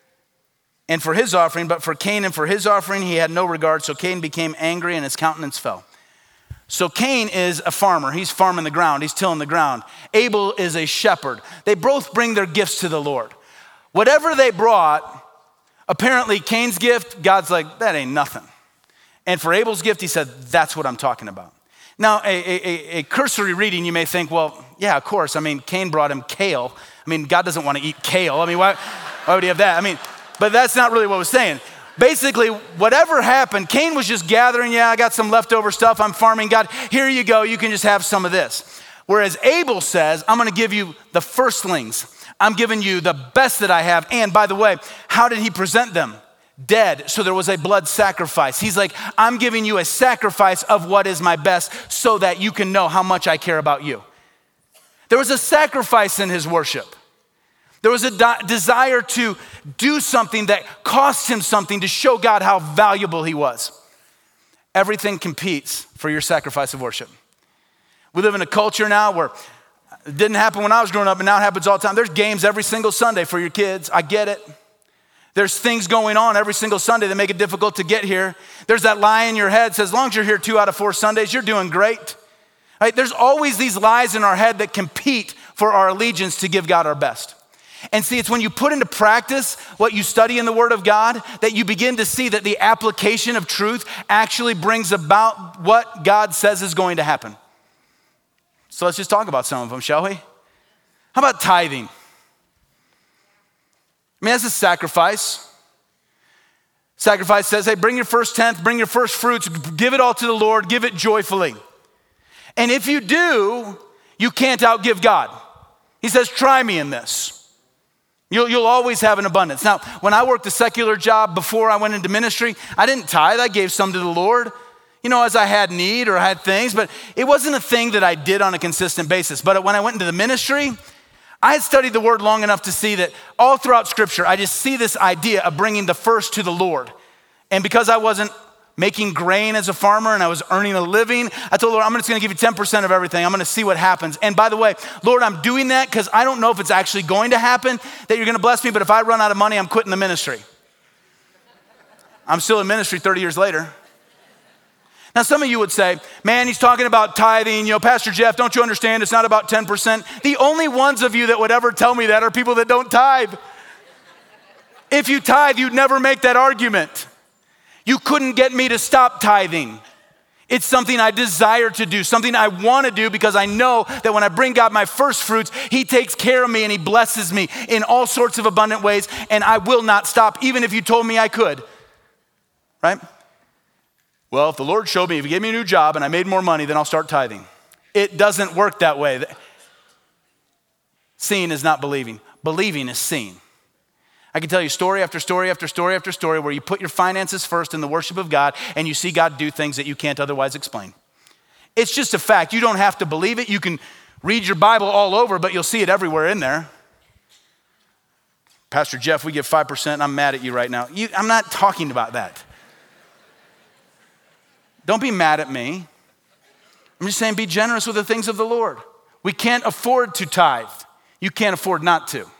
and for his offering, but for Cain and for his offering he had no regard. So Cain became angry and his countenance fell. So Cain is a farmer. He's farming the ground. He's tilling the ground. Abel is a shepherd. They both bring their gifts to the Lord. Whatever they brought, apparently Cain's gift, God's like, that ain't nothing. And for Abel's gift, he said, that's what I'm talking about. Now, a cursory reading, you may think, well, yeah, of course. I mean, Cain brought him kale. I mean, God doesn't want to eat kale. I mean, why would he have that? I mean, but that's not really what I was saying. Basically, whatever happened, Cain was just gathering, I got some leftover stuff, I'm farming. God, here you go, you can just have some of this. Whereas Abel says, I'm gonna give you the firstlings. I'm giving you the best that I have. And by the way, how did he present them? Dead, so there was a blood sacrifice. He's like, I'm giving you a sacrifice of what is my best so that you can know how much I care about you. There was a sacrifice in his worship. There was a desire to do something that cost him something to show God how valuable he was. Everything competes for your sacrifice of worship. We live in a culture now where it didn't happen when I was growing up and now it happens all the time. There's games every single Sunday for your kids. I get it. There's things going on every single Sunday that make it difficult to get here. There's that lie in your head that says, as long as you're here 2 out of 4 Sundays, you're doing great. Right? There's always these lies in our head that compete for our allegiance to give God our best. And see, it's when you put into practice what you study in the Word of God that you begin to see that the application of truth actually brings about what God says is going to happen. So let's just talk about some of them, shall we? How about tithing? I mean, that's a sacrifice. Sacrifice says, hey, bring your first tenth, bring your first fruits, give it all to the Lord, give it joyfully. And if you do, you can't outgive God. He says, try me in this. You'll always have an abundance. Now, when I worked a secular job before I went into ministry, I didn't tithe, I gave some to the Lord, as I had need or I had things, but it wasn't a thing that I did on a consistent basis. But when I went into the ministry, I had studied the Word long enough to see that all throughout Scripture, I just see this idea of bringing the first to the Lord. And because I wasn't making grain as a farmer and I was earning a living, I told the Lord, I'm just gonna give you 10% of everything. I'm gonna see what happens. And by the way, Lord, I'm doing that because I don't know if it's actually going to happen, that you're gonna bless me, but if I run out of money, I'm quitting the ministry. I'm still in ministry 30 years later. Now, some of you would say, man, he's talking about tithing. Pastor Jeff, don't you understand? It's not about 10%. The only ones of you that would ever tell me that are people that don't tithe. If you tithe, you'd never make that argument. You couldn't get me to stop tithing. It's something I desire to do, something I want to do because I know that when I bring God my first fruits, He takes care of me and He blesses me in all sorts of abundant ways, and I will not stop, even if you told me I could, right? Well, if the Lord showed me, if He gave me a new job and I made more money, then I'll start tithing. It doesn't work that way. Seeing is not believing. Believing is seeing. I can tell you story after story after story after story where you put your finances first in the worship of God and you see God do things that you can't otherwise explain. It's just a fact. You don't have to believe it. You can read your Bible all over, but you'll see it everywhere in there. Pastor Jeff, we give 5%. I'm mad at you right now. I'm not talking about that. Don't be mad at me. I'm just saying be generous with the things of the Lord. We can't afford to tithe. You can't afford not to.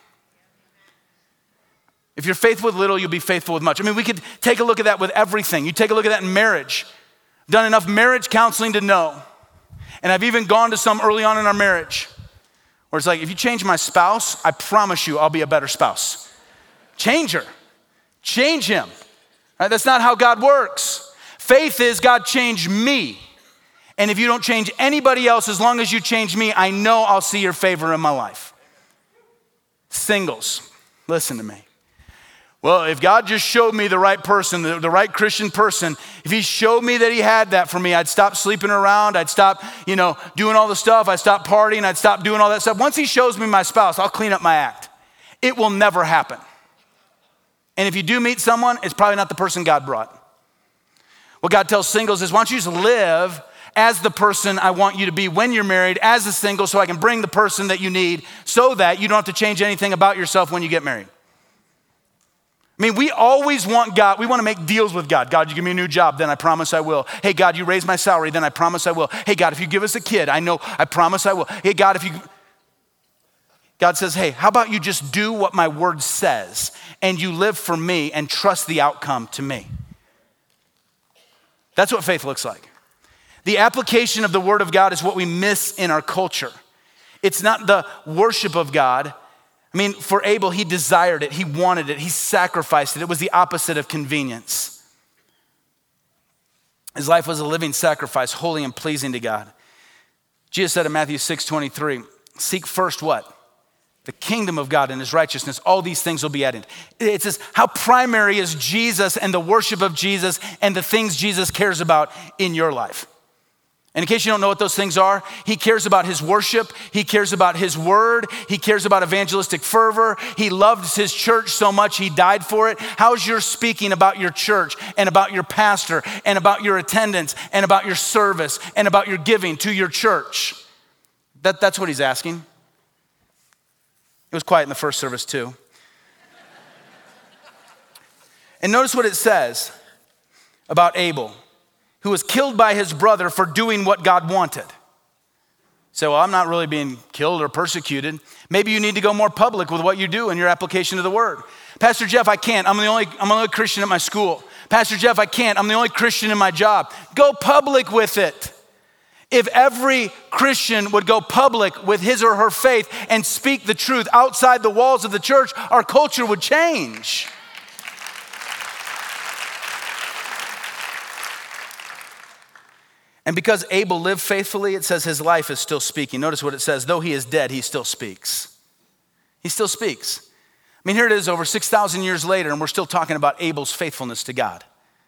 If you're faithful with little, you'll be faithful with much. I mean, we could take a look at that with everything. You take a look at that in marriage. I've done enough marriage counseling to know. And I've even gone to some early on in our marriage where it's like, if you change my spouse, I promise you I'll be a better spouse. Change her. Change him. Right? That's not how God works. Faith is God change me. And if you don't change anybody else, as long as you change me, I know I'll see your favor in my life. Singles, listen to me. Well, if God just showed me the right person, the right Christian person, if He showed me that He had that for me, I'd stop sleeping around, I'd stop, doing all the stuff, I'd stop partying, I'd stop doing all that stuff. Once He shows me my spouse, I'll clean up my act. It will never happen. And if you do meet someone, it's probably not the person God brought. What God tells singles is, why don't you just live as the person I want you to be when you're married, as a single, so I can bring the person that you need so that you don't have to change anything about yourself when you get married. I mean, we always want God, we want to make deals with God. God, you give me a new job, then I promise I will. Hey, God, you raise my salary, then I promise I will. Hey, God, if you give us a kid, I promise I will. Hey, God, God says, hey, how about you just do what my word says and you live for me and trust the outcome to me? That's what faith looks like. The application of the word of God is what we miss in our culture. It's not the worship of God. I mean, for Abel, he desired it, he wanted it, he sacrificed it. It was the opposite of convenience. His life was a living sacrifice, holy and pleasing to God. Jesus said in Matthew 6:23, seek first what? The kingdom of God and His righteousness. All these things will be added. It says, how primary is Jesus and the worship of Jesus and the things Jesus cares about in your life? And in case you don't know what those things are, He cares about His worship. He cares about His word. He cares about evangelistic fervor. He loves His church so much He died for it. How's your speaking about your church and about your pastor and about your attendance and about your service and about your giving to your church? That's what He's asking. It was quiet in the first service too. And notice what it says about Abel, who was killed by his brother for doing what God wanted. So, well, I'm not really being killed or persecuted. Maybe you need to go more public with what you do in your application of the word. Pastor Jeff, I can't. I'm the only Christian at my school. Pastor Jeff, I can't. I'm the only Christian in my job. Go public with it. If every Christian would go public with his or her faith and speak the truth outside the walls of the church, our culture would change. And because Abel lived faithfully, it says his life is still speaking. Notice what it says, though he is dead, he still speaks. He still speaks. I mean, here it is over 6,000 years later, and we're still talking about Abel's faithfulness to God.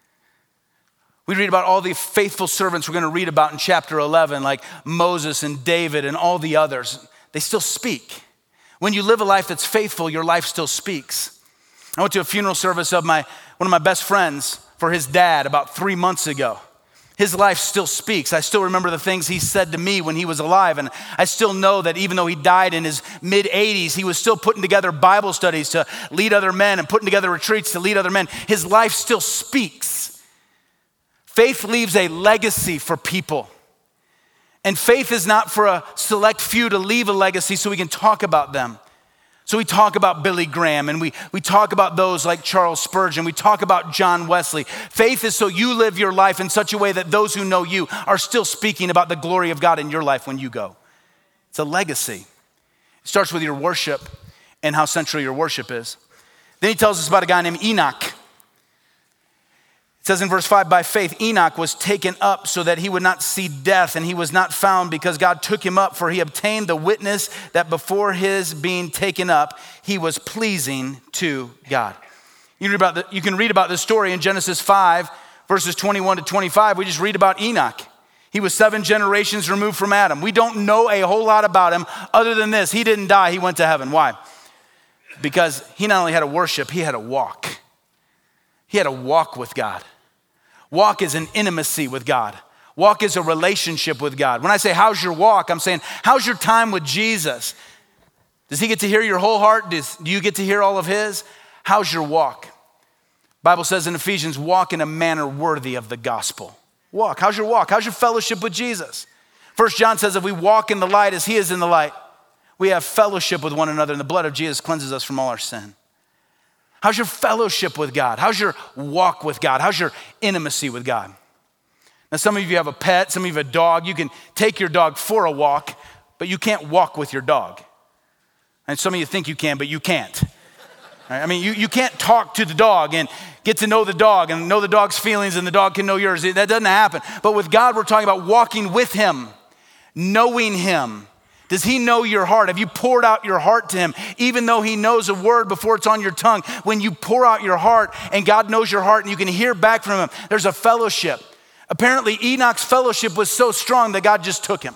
We read about all the faithful servants we're going to read about in chapter 11, like Moses and David and all the others. They still speak. When you live a life that's faithful, your life still speaks. I went to a funeral service of one of my best friends for his dad about 3 months ago. His life still speaks. I still remember the things he said to me when he was alive. And I still know that even though he died in his mid-80s, he was still putting together Bible studies to lead other men and putting together retreats to lead other men. His life still speaks. Faith leaves a legacy for people. And faith is not for a select few to leave a legacy so we can talk about them. So we talk about Billy Graham and we talk about those like Charles Spurgeon. We talk about John Wesley. Faith is so you live your life in such a way that those who know you are still speaking about the glory of God in your life when you go. It's a legacy. It starts with your worship and how central your worship is. Then he tells us about a guy named Enoch. It says in verse 5, by faith Enoch was taken up so that he would not see death, and he was not found because God took him up, for he obtained the witness that before his being taken up, he was pleasing to God. You can read about this story in Genesis 5, verses 21 to 25. We just read about Enoch. He was 7 generations removed from Adam. We don't know a whole lot about him other than this. He didn't die, he went to heaven. Why? Because he not only had to worship, he had to walk. He had to walk with God. Walk is an intimacy with God. Walk is a relationship with God. When I say, how's your walk? I'm saying, how's your time with Jesus? Does he get to hear your whole heart? Do you get to hear all of his? How's your walk? Bible says in Ephesians, walk in a manner worthy of the gospel. Walk. How's your walk? How's your fellowship with Jesus? 1 John says, if we walk in the light as he is in the light, we have fellowship with one another, and the blood of Jesus cleanses us from all our sin. How's your fellowship with God? How's your walk with God? How's your intimacy with God? Now, some of you have a pet, some of you have a dog. You can take your dog for a walk, but you can't walk with your dog. And some of you think you can, but you can't. Right? I mean, you can't talk to the dog and get to know the dog and know the dog's feelings and the dog can know yours. That doesn't happen. But with God, we're talking about walking with him, knowing him. Does he know your heart? Have you poured out your heart to him? Even though he knows a word before it's on your tongue, when you pour out your heart and God knows your heart and you can hear back from him, there's a fellowship. Apparently, Enoch's fellowship was so strong that God just took him.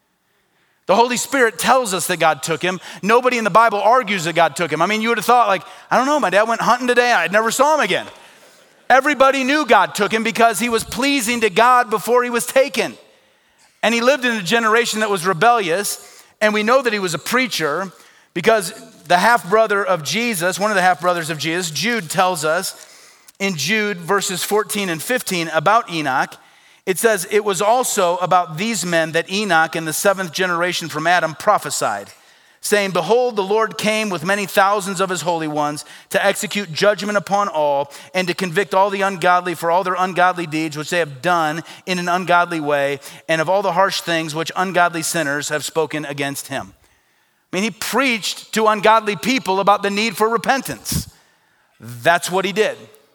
The Holy Spirit tells us that God took him. Nobody in the Bible argues that God took him. I mean, you would have thought like, I don't know, my dad went hunting today. I never saw him again. Everybody knew God took him because he was pleasing to God before he was taken. And he lived in a generation that was rebellious. And we know that he was a preacher because the half-brother of Jesus, one of the half-brothers of Jesus, Jude tells us in Jude verses 14 and 15 about Enoch. It says, it was also about these men that Enoch in the 7th generation from Adam prophesied, saying, behold, the Lord came with many thousands of his holy ones to execute judgment upon all and to convict all the ungodly for all their ungodly deeds which they have done in an ungodly way and of all the harsh things which ungodly sinners have spoken against him. I mean, he preached to ungodly people about the need for repentance. That's what he did.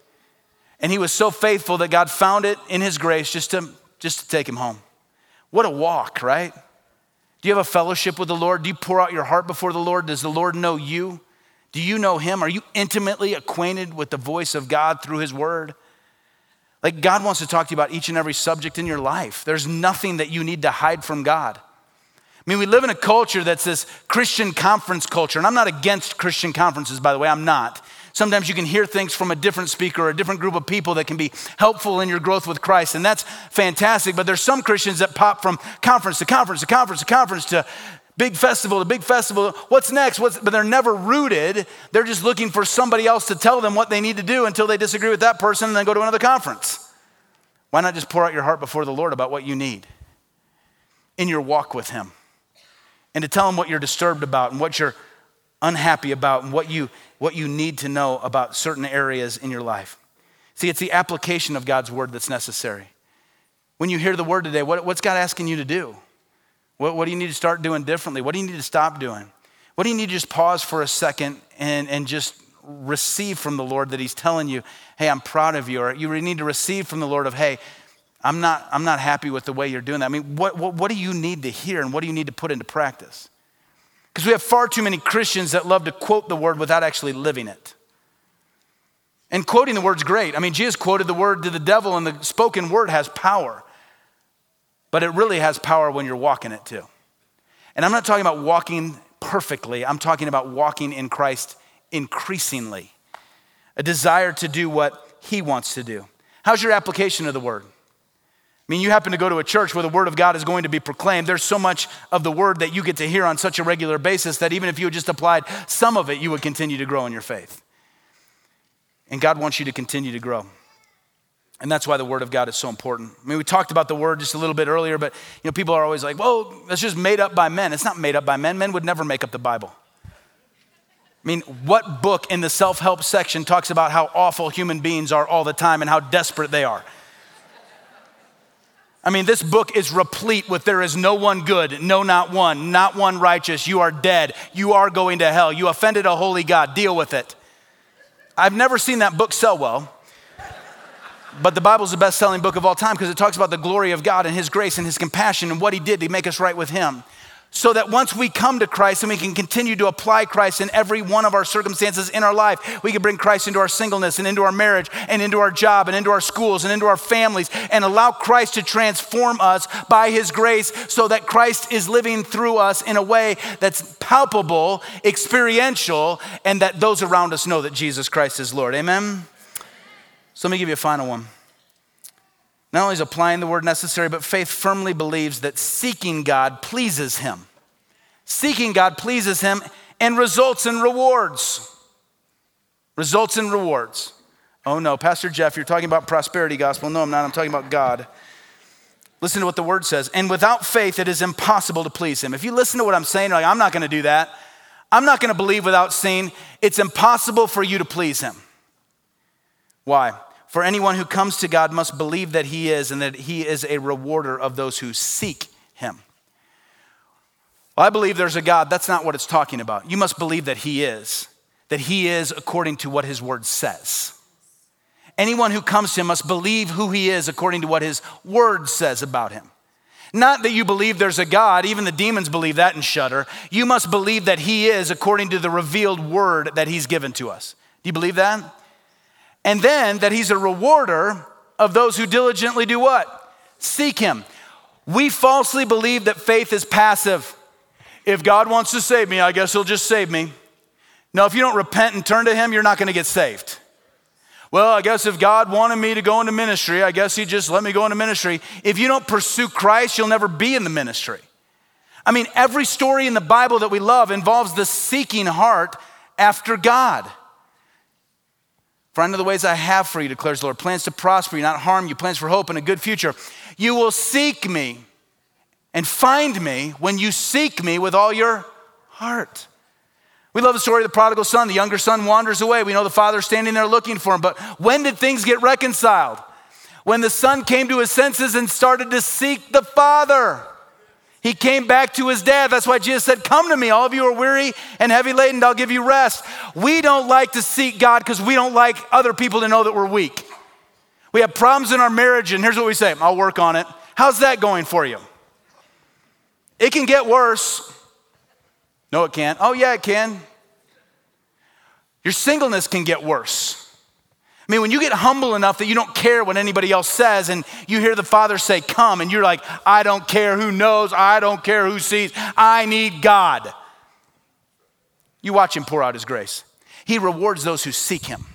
And he was so faithful that God found it in his grace just to take him home. What a walk, right? Do you have a fellowship with the Lord? Do you pour out your heart before the Lord? Does the Lord know you? Do you know him? Are you intimately acquainted with the voice of God through his word? Like God wants to talk to you about each and every subject in your life. There's nothing that you need to hide from God. I mean, we live in a culture that's this Christian conference culture, and I'm not against Christian conferences, by the way, I'm not. Sometimes you can hear things from a different speaker or a different group of people that can be helpful in your growth with Christ, and that's fantastic. But there's some Christians that pop from conference to conference to conference to conference to big festival to big festival. What's next? But they're never rooted. They're just looking for somebody else to tell them what they need to do until they disagree with that person and then go to another conference. Why not just pour out your heart before the Lord about what you need in your walk with him? And to tell him what you're disturbed about and what you're unhappy about and what you need to know about certain areas in your life. See, it's the application of God's word that's necessary. When you hear the word today, what's God asking you to do? What do you need to start doing differently? What do you need to stop doing? What do you need to just pause for a second and just receive from the Lord that he's telling you, hey, I'm proud of you. Or you need to receive from the Lord of, hey, I'm not happy with the way you're doing that. I mean, what do you need to hear and what do you need to put into practice? Because we have far too many Christians that love to quote the word without actually living it. And quoting the word's great. I mean, Jesus quoted the word to the devil, and the spoken word has power. But it really has power when you're walking it too. And I'm not talking about walking perfectly. I'm talking about walking in Christ increasingly. A desire to do what he wants to do. How's your application of the word? I mean, you happen to go to a church where the word of God is going to be proclaimed. There's so much of the word that you get to hear on such a regular basis that even if you had just applied some of it, you would continue to grow in your faith. And God wants you to continue to grow. And that's why the word of God is so important. I mean, we talked about the word just a little bit earlier, but people are always like, well, that's just made up by men. It's not made up by men. Men would never make up the Bible. I mean, what book in the self-help section talks about how awful human beings are all the time and how desperate they are? I mean, this book is replete with there is no one good, no, not one righteous. You are dead. You are going to hell. You offended a holy God. Deal with it. I've never seen that book sell well, but the Bible's the best-selling book of all time because it talks about the glory of God and his grace and his compassion and what he did to make us right with him. So that once we come to Christ and we can continue to apply Christ in every one of our circumstances in our life, we can bring Christ into our singleness and into our marriage and into our job and into our schools and into our families and allow Christ to transform us by his grace so that Christ is living through us in a way that's palpable, experiential, and that those around us know that Jesus Christ is Lord. Amen? So let me give you a final one. Not only is applying the word necessary, but faith firmly believes that seeking God pleases him. Seeking God pleases him and results in rewards. Results in rewards. Oh no, Pastor Jeff, you're talking about prosperity gospel. No, I'm not. I'm talking about God. Listen to what the word says. And without faith, it is impossible to please him. If you listen to what I'm saying, you're like, I'm not going to do that. I'm not going to believe without seeing. It's impossible for you to please him. Why? For anyone who comes to God must believe that he is and that he is a rewarder of those who seek him. Well, I believe there's a God. That's not what it's talking about. You must believe that he is according to what his word says. Anyone who comes to him must believe who he is according to what his word says about him. Not that you believe there's a God. Even the demons believe that and shudder. You must believe that he is according to the revealed word that he's given to us. Do you believe that? And then that he's a rewarder of those who diligently do what? Seek him. We falsely believe that faith is passive. If God wants to save me, I guess he'll just save me. No, if you don't repent and turn to him, you're not going to get saved. Well, I guess if God wanted me to go into ministry, I guess he'd just let me go into ministry. If you don't pursue Christ, you'll never be in the ministry. I mean, every story in the Bible that we love involves the seeking heart after God. For I know the ways I have for you, declares the Lord, plans to prosper you, not harm you, plans for hope and a good future. You will seek me and find me when you seek me with all your heart. We love the story of the prodigal son. The younger son wanders away. We know the father standing there looking for him. But when did things get reconciled? When the son came to his senses and started to seek the father. He came back to his dad. That's why Jesus said, come to me, all of you are weary and heavy laden, I'll give you rest. We don't like to seek God because we don't like other people to know that we're weak. We have problems in our marriage, and here's what we say, I'll work on it. How's that going for you? It can get worse. No, it can't. Oh, yeah, it can. Your singleness can get worse. I mean, when you get humble enough that you don't care what anybody else says and you hear the Father say, come, and you're like, I don't care who knows, I don't care who sees, I need God. You watch him pour out his grace. He rewards those who seek him.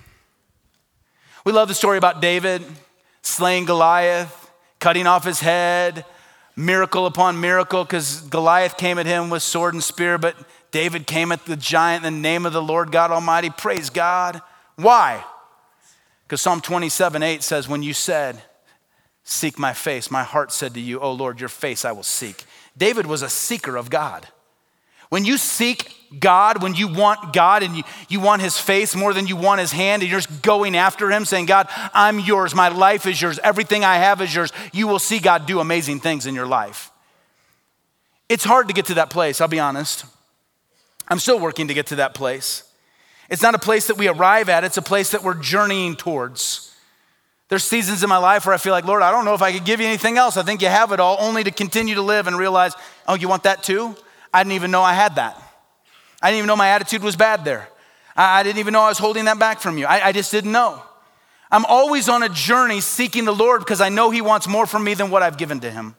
We love the story about David slaying Goliath, cutting off his head, miracle upon miracle, because Goliath came at him with sword and spear, but David came at the giant in the name of the Lord God Almighty. Praise God. Why? Because Psalm 27:8 says, when you said, seek my face, my heart said to you, oh Lord, your face I will seek. David was a seeker of God. When you seek God, when you want God and you want his face more than you want his hand, and you're just going after him saying, God, I'm yours, my life is yours, everything I have is yours, you will see God do amazing things in your life. It's hard to get to that place, I'll be honest. I'm still working to get to that place. It's not a place that we arrive at, it's a place that we're journeying towards. There's seasons in my life where I feel like, Lord, I don't know if I could give you anything else. I think you have it all, only to continue to live and realize, oh, you want that too? I didn't even know I had that. I didn't even know my attitude was bad there. I didn't even know I was holding that back from you. I just didn't know. I'm always on a journey seeking the Lord because I know he wants more from me than what I've given to him.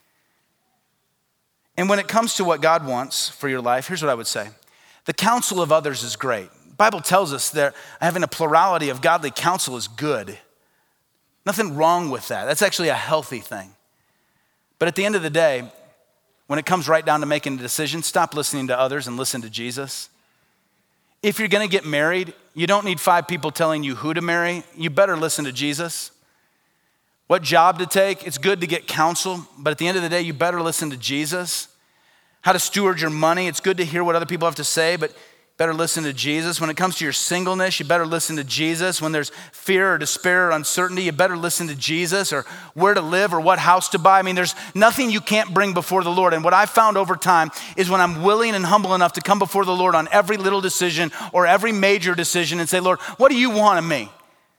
And when it comes to what God wants for your life, here's what I would say. The counsel of others is great. The Bible tells us that having a plurality of godly counsel is good. Nothing wrong with that. That's actually a healthy thing. But at the end of the day, when it comes right down to making a decision, stop listening to others and listen to Jesus. If you're gonna get married, you don't need 5 people telling you who to marry. You better listen to Jesus. What job to take, it's good to get counsel, but at the end of the day, you better listen to Jesus. How to steward your money, it's good to hear what other people have to say, but better listen to Jesus. When it comes to your singleness, you better listen to Jesus. When there's fear or despair or uncertainty, you better listen to Jesus. Or where to live or what house to buy. I mean, there's nothing you can't bring before the Lord. And what I found over time is when I'm willing and humble enough to come before the Lord on every little decision or every major decision and say, Lord, what do you want of me?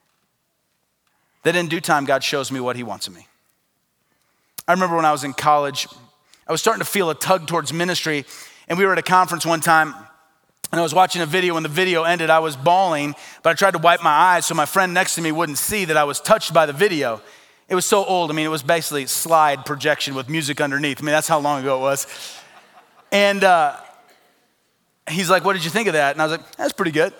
That in due time, God shows me what he wants of me. I remember when I was in college, I was starting to feel a tug towards ministry, and we were at a conference one time, and I was watching a video. When the video ended, I was bawling, but I tried to wipe my eyes so my friend next to me wouldn't see that I was touched by the video. It was so old. I mean, it was basically slide projection with music underneath. I mean, that's how long ago it was. And he's like, what did you think of that? And I was like, that's pretty good.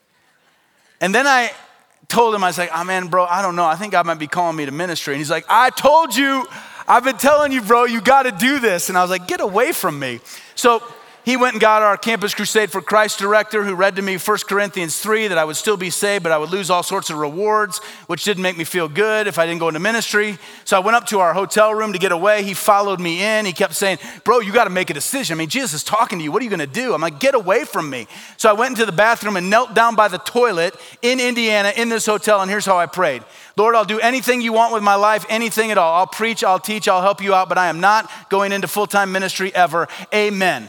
And then I told him, I was like, oh man, bro, I don't know. I think God might be calling me to ministry. And he's like, I told you, I've been telling you, bro, you got to do this. And I was like, get away from me. So he went and got our Campus Crusade for Christ director, who read to me 1 Corinthians 3, that I would still be saved, but I would lose all sorts of rewards, which didn't make me feel good if I didn't go into ministry. So I went up to our hotel room to get away. He followed me in. He kept saying, bro, you got to make a decision. I mean, Jesus is talking to you. What are you going to do? I'm like, get away from me. So I went into the bathroom and knelt down by the toilet in Indiana in this hotel, and here's how I prayed. Lord, I'll do anything you want with my life, anything at all. I'll preach, I'll teach, I'll help you out, but I am not going into full-time ministry ever. Amen.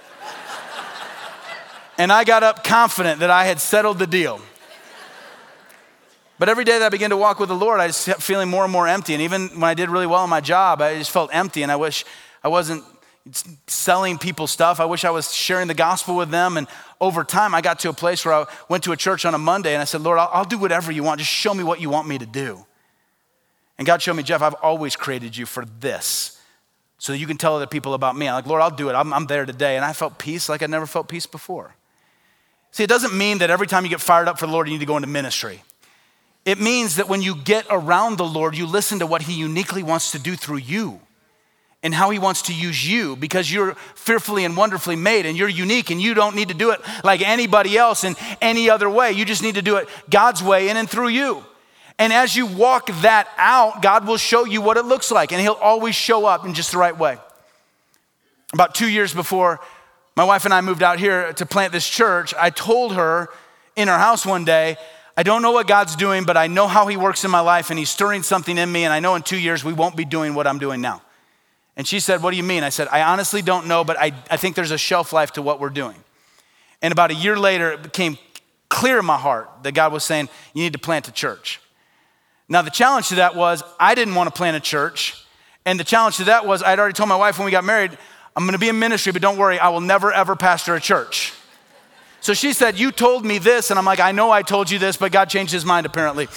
And I got up confident that I had settled the deal. But every day that I began to walk with the Lord, I just kept feeling more and more empty. And even when I did really well in my job, I just felt empty. And I wish I wasn't selling people stuff. I wish I was sharing the gospel with them. And over time, I got to a place where I went to a church on a Monday and I said, Lord, I'll do whatever you want. Just show me what you want me to do. And God showed me, Jeff, I've always created you for this, so that you can tell other people about me. I'm like, Lord, I'll do it. I'm there today. And I felt peace like I'd never felt peace before. See, it doesn't mean that every time you get fired up for the Lord, you need to go into ministry. It means that when you get around the Lord, you listen to what he uniquely wants to do through you and how he wants to use you, because you're fearfully and wonderfully made and you're unique, and you don't need to do it like anybody else in any other way. You just need to do it God's way in and through you. And as you walk that out, God will show you what it looks like, and he'll always show up in just the right way. About 2 years before my wife and I moved out here to plant this church, I told her in her house one day, I don't know what God's doing, but I know how he works in my life, and he's stirring something in me, and I know in 2 years we won't be doing what I'm doing now. And she said, what do you mean? I said, I honestly don't know, but I think there's a shelf life to what we're doing. And about a year later, it became clear in my heart that God was saying, you need to plant a church. Now the challenge to that was, I didn't want to plant a church. And the challenge to that was, I'd already told my wife when we got married, I'm going to be in ministry, but don't worry, I will never, ever pastor a church. So she said, you told me this. And I'm like, I know I told you this, but God changed his mind apparently.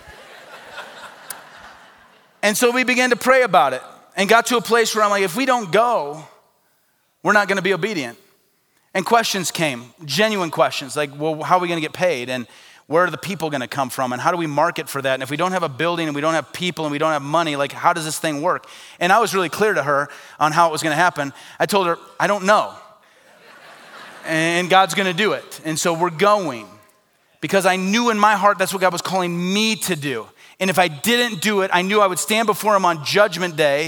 And so we began to pray about it and got to a place where I'm like, if we don't go, we're not going to be obedient. And questions came, genuine questions, like, well, how are we going to get paid? And where are the people going to come from? And how do we market for that? And if we don't have a building and we don't have people and we don't have money, like, how does this thing work? And I was really clear to her on how it was going to happen. I told her, I don't know. And God's going to do it. And so we're going, because I knew in my heart that's what God was calling me to do. And if I didn't do it, I knew I would stand before him on Judgment Day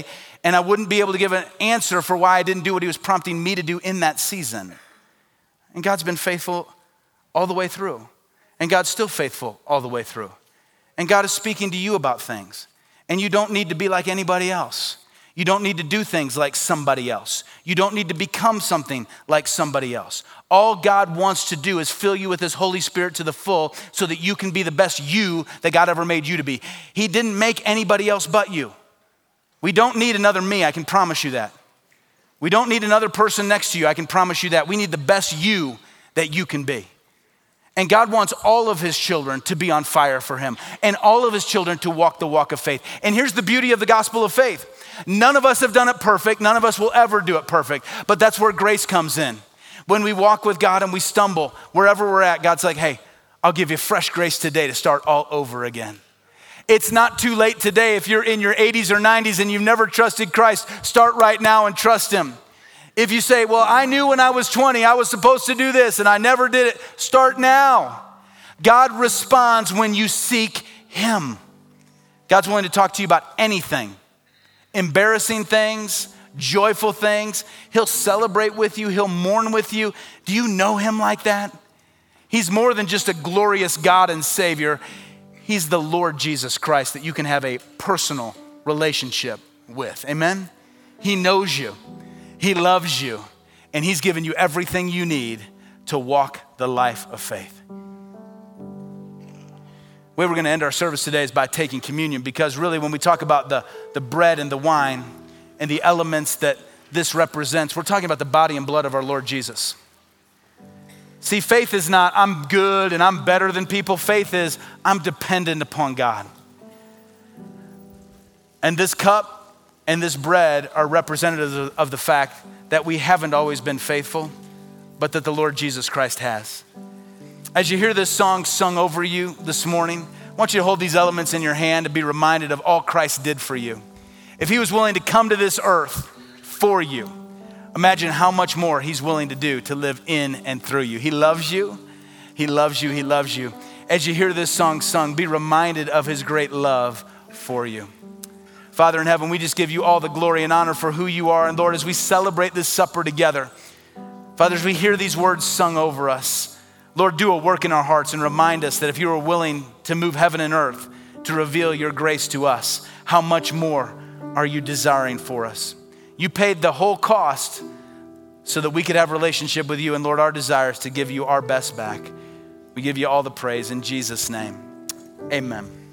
and I wouldn't be able to give an answer for why I didn't do what he was prompting me to do in that season. And God's been faithful all the way through. And God's still faithful all the way through. And God is speaking to you about things. And you don't need to be like anybody else. You don't need to do things like somebody else. You don't need to become something like somebody else. All God wants to do is fill you with his Holy Spirit to the full so that you can be the best you that God ever made you to be. He didn't make anybody else but you. We don't need another me, I can promise you that. We don't need another person next to you, I can promise you that. We need the best you that you can be. And God wants all of his children to be on fire for him and all of his children to walk the walk of faith. And here's the beauty of the gospel of faith. None of us have done it perfect. None of us will ever do it perfect. But that's where grace comes in. When we walk with God and we stumble, wherever we're at, God's like, hey, I'll give you fresh grace today to start all over again. It's not too late today. If you're in your 80s or 90s and you've never trusted Christ, start right now and trust him. If you say, well, I knew when I was 20, I was supposed to do this and I never did it, start now. God responds when you seek him. God's willing to talk to you about anything. Embarrassing things, joyful things. He'll celebrate with you. He'll mourn with you. Do you know him like that? He's more than just a glorious God and Savior. He's the Lord Jesus Christ that you can have a personal relationship with. Amen? He knows you. He loves you. And he's given you everything you need to walk the life of faith. The way we're going to end our service today is by taking communion, because really when we talk about the bread and the wine and the elements that this represents, we're talking about the body and blood of our Lord Jesus. See, faith is not, I'm good and I'm better than people. Faith is, I'm dependent upon God. And this cup and this bread are representatives of the fact that we haven't always been faithful, but that the Lord Jesus Christ has. As you hear this song sung over you this morning, I want you to hold these elements in your hand and be reminded of all Christ did for you. If he was willing to come to this earth for you, imagine how much more he's willing to do to live in and through you. He loves you. He loves you. He loves you. As you hear this song sung, be reminded of his great love for you. Father in heaven, we just give you all the glory and honor for who you are. And Lord, as we celebrate this supper together, Father, as we hear these words sung over us, Lord, do a work in our hearts and remind us that if you are willing to move heaven and earth to reveal your grace to us, how much more are you desiring for us? You paid the whole cost so that we could have a relationship with you. And Lord, our desire is to give you our best back. We give you all the praise in Jesus' name. Amen.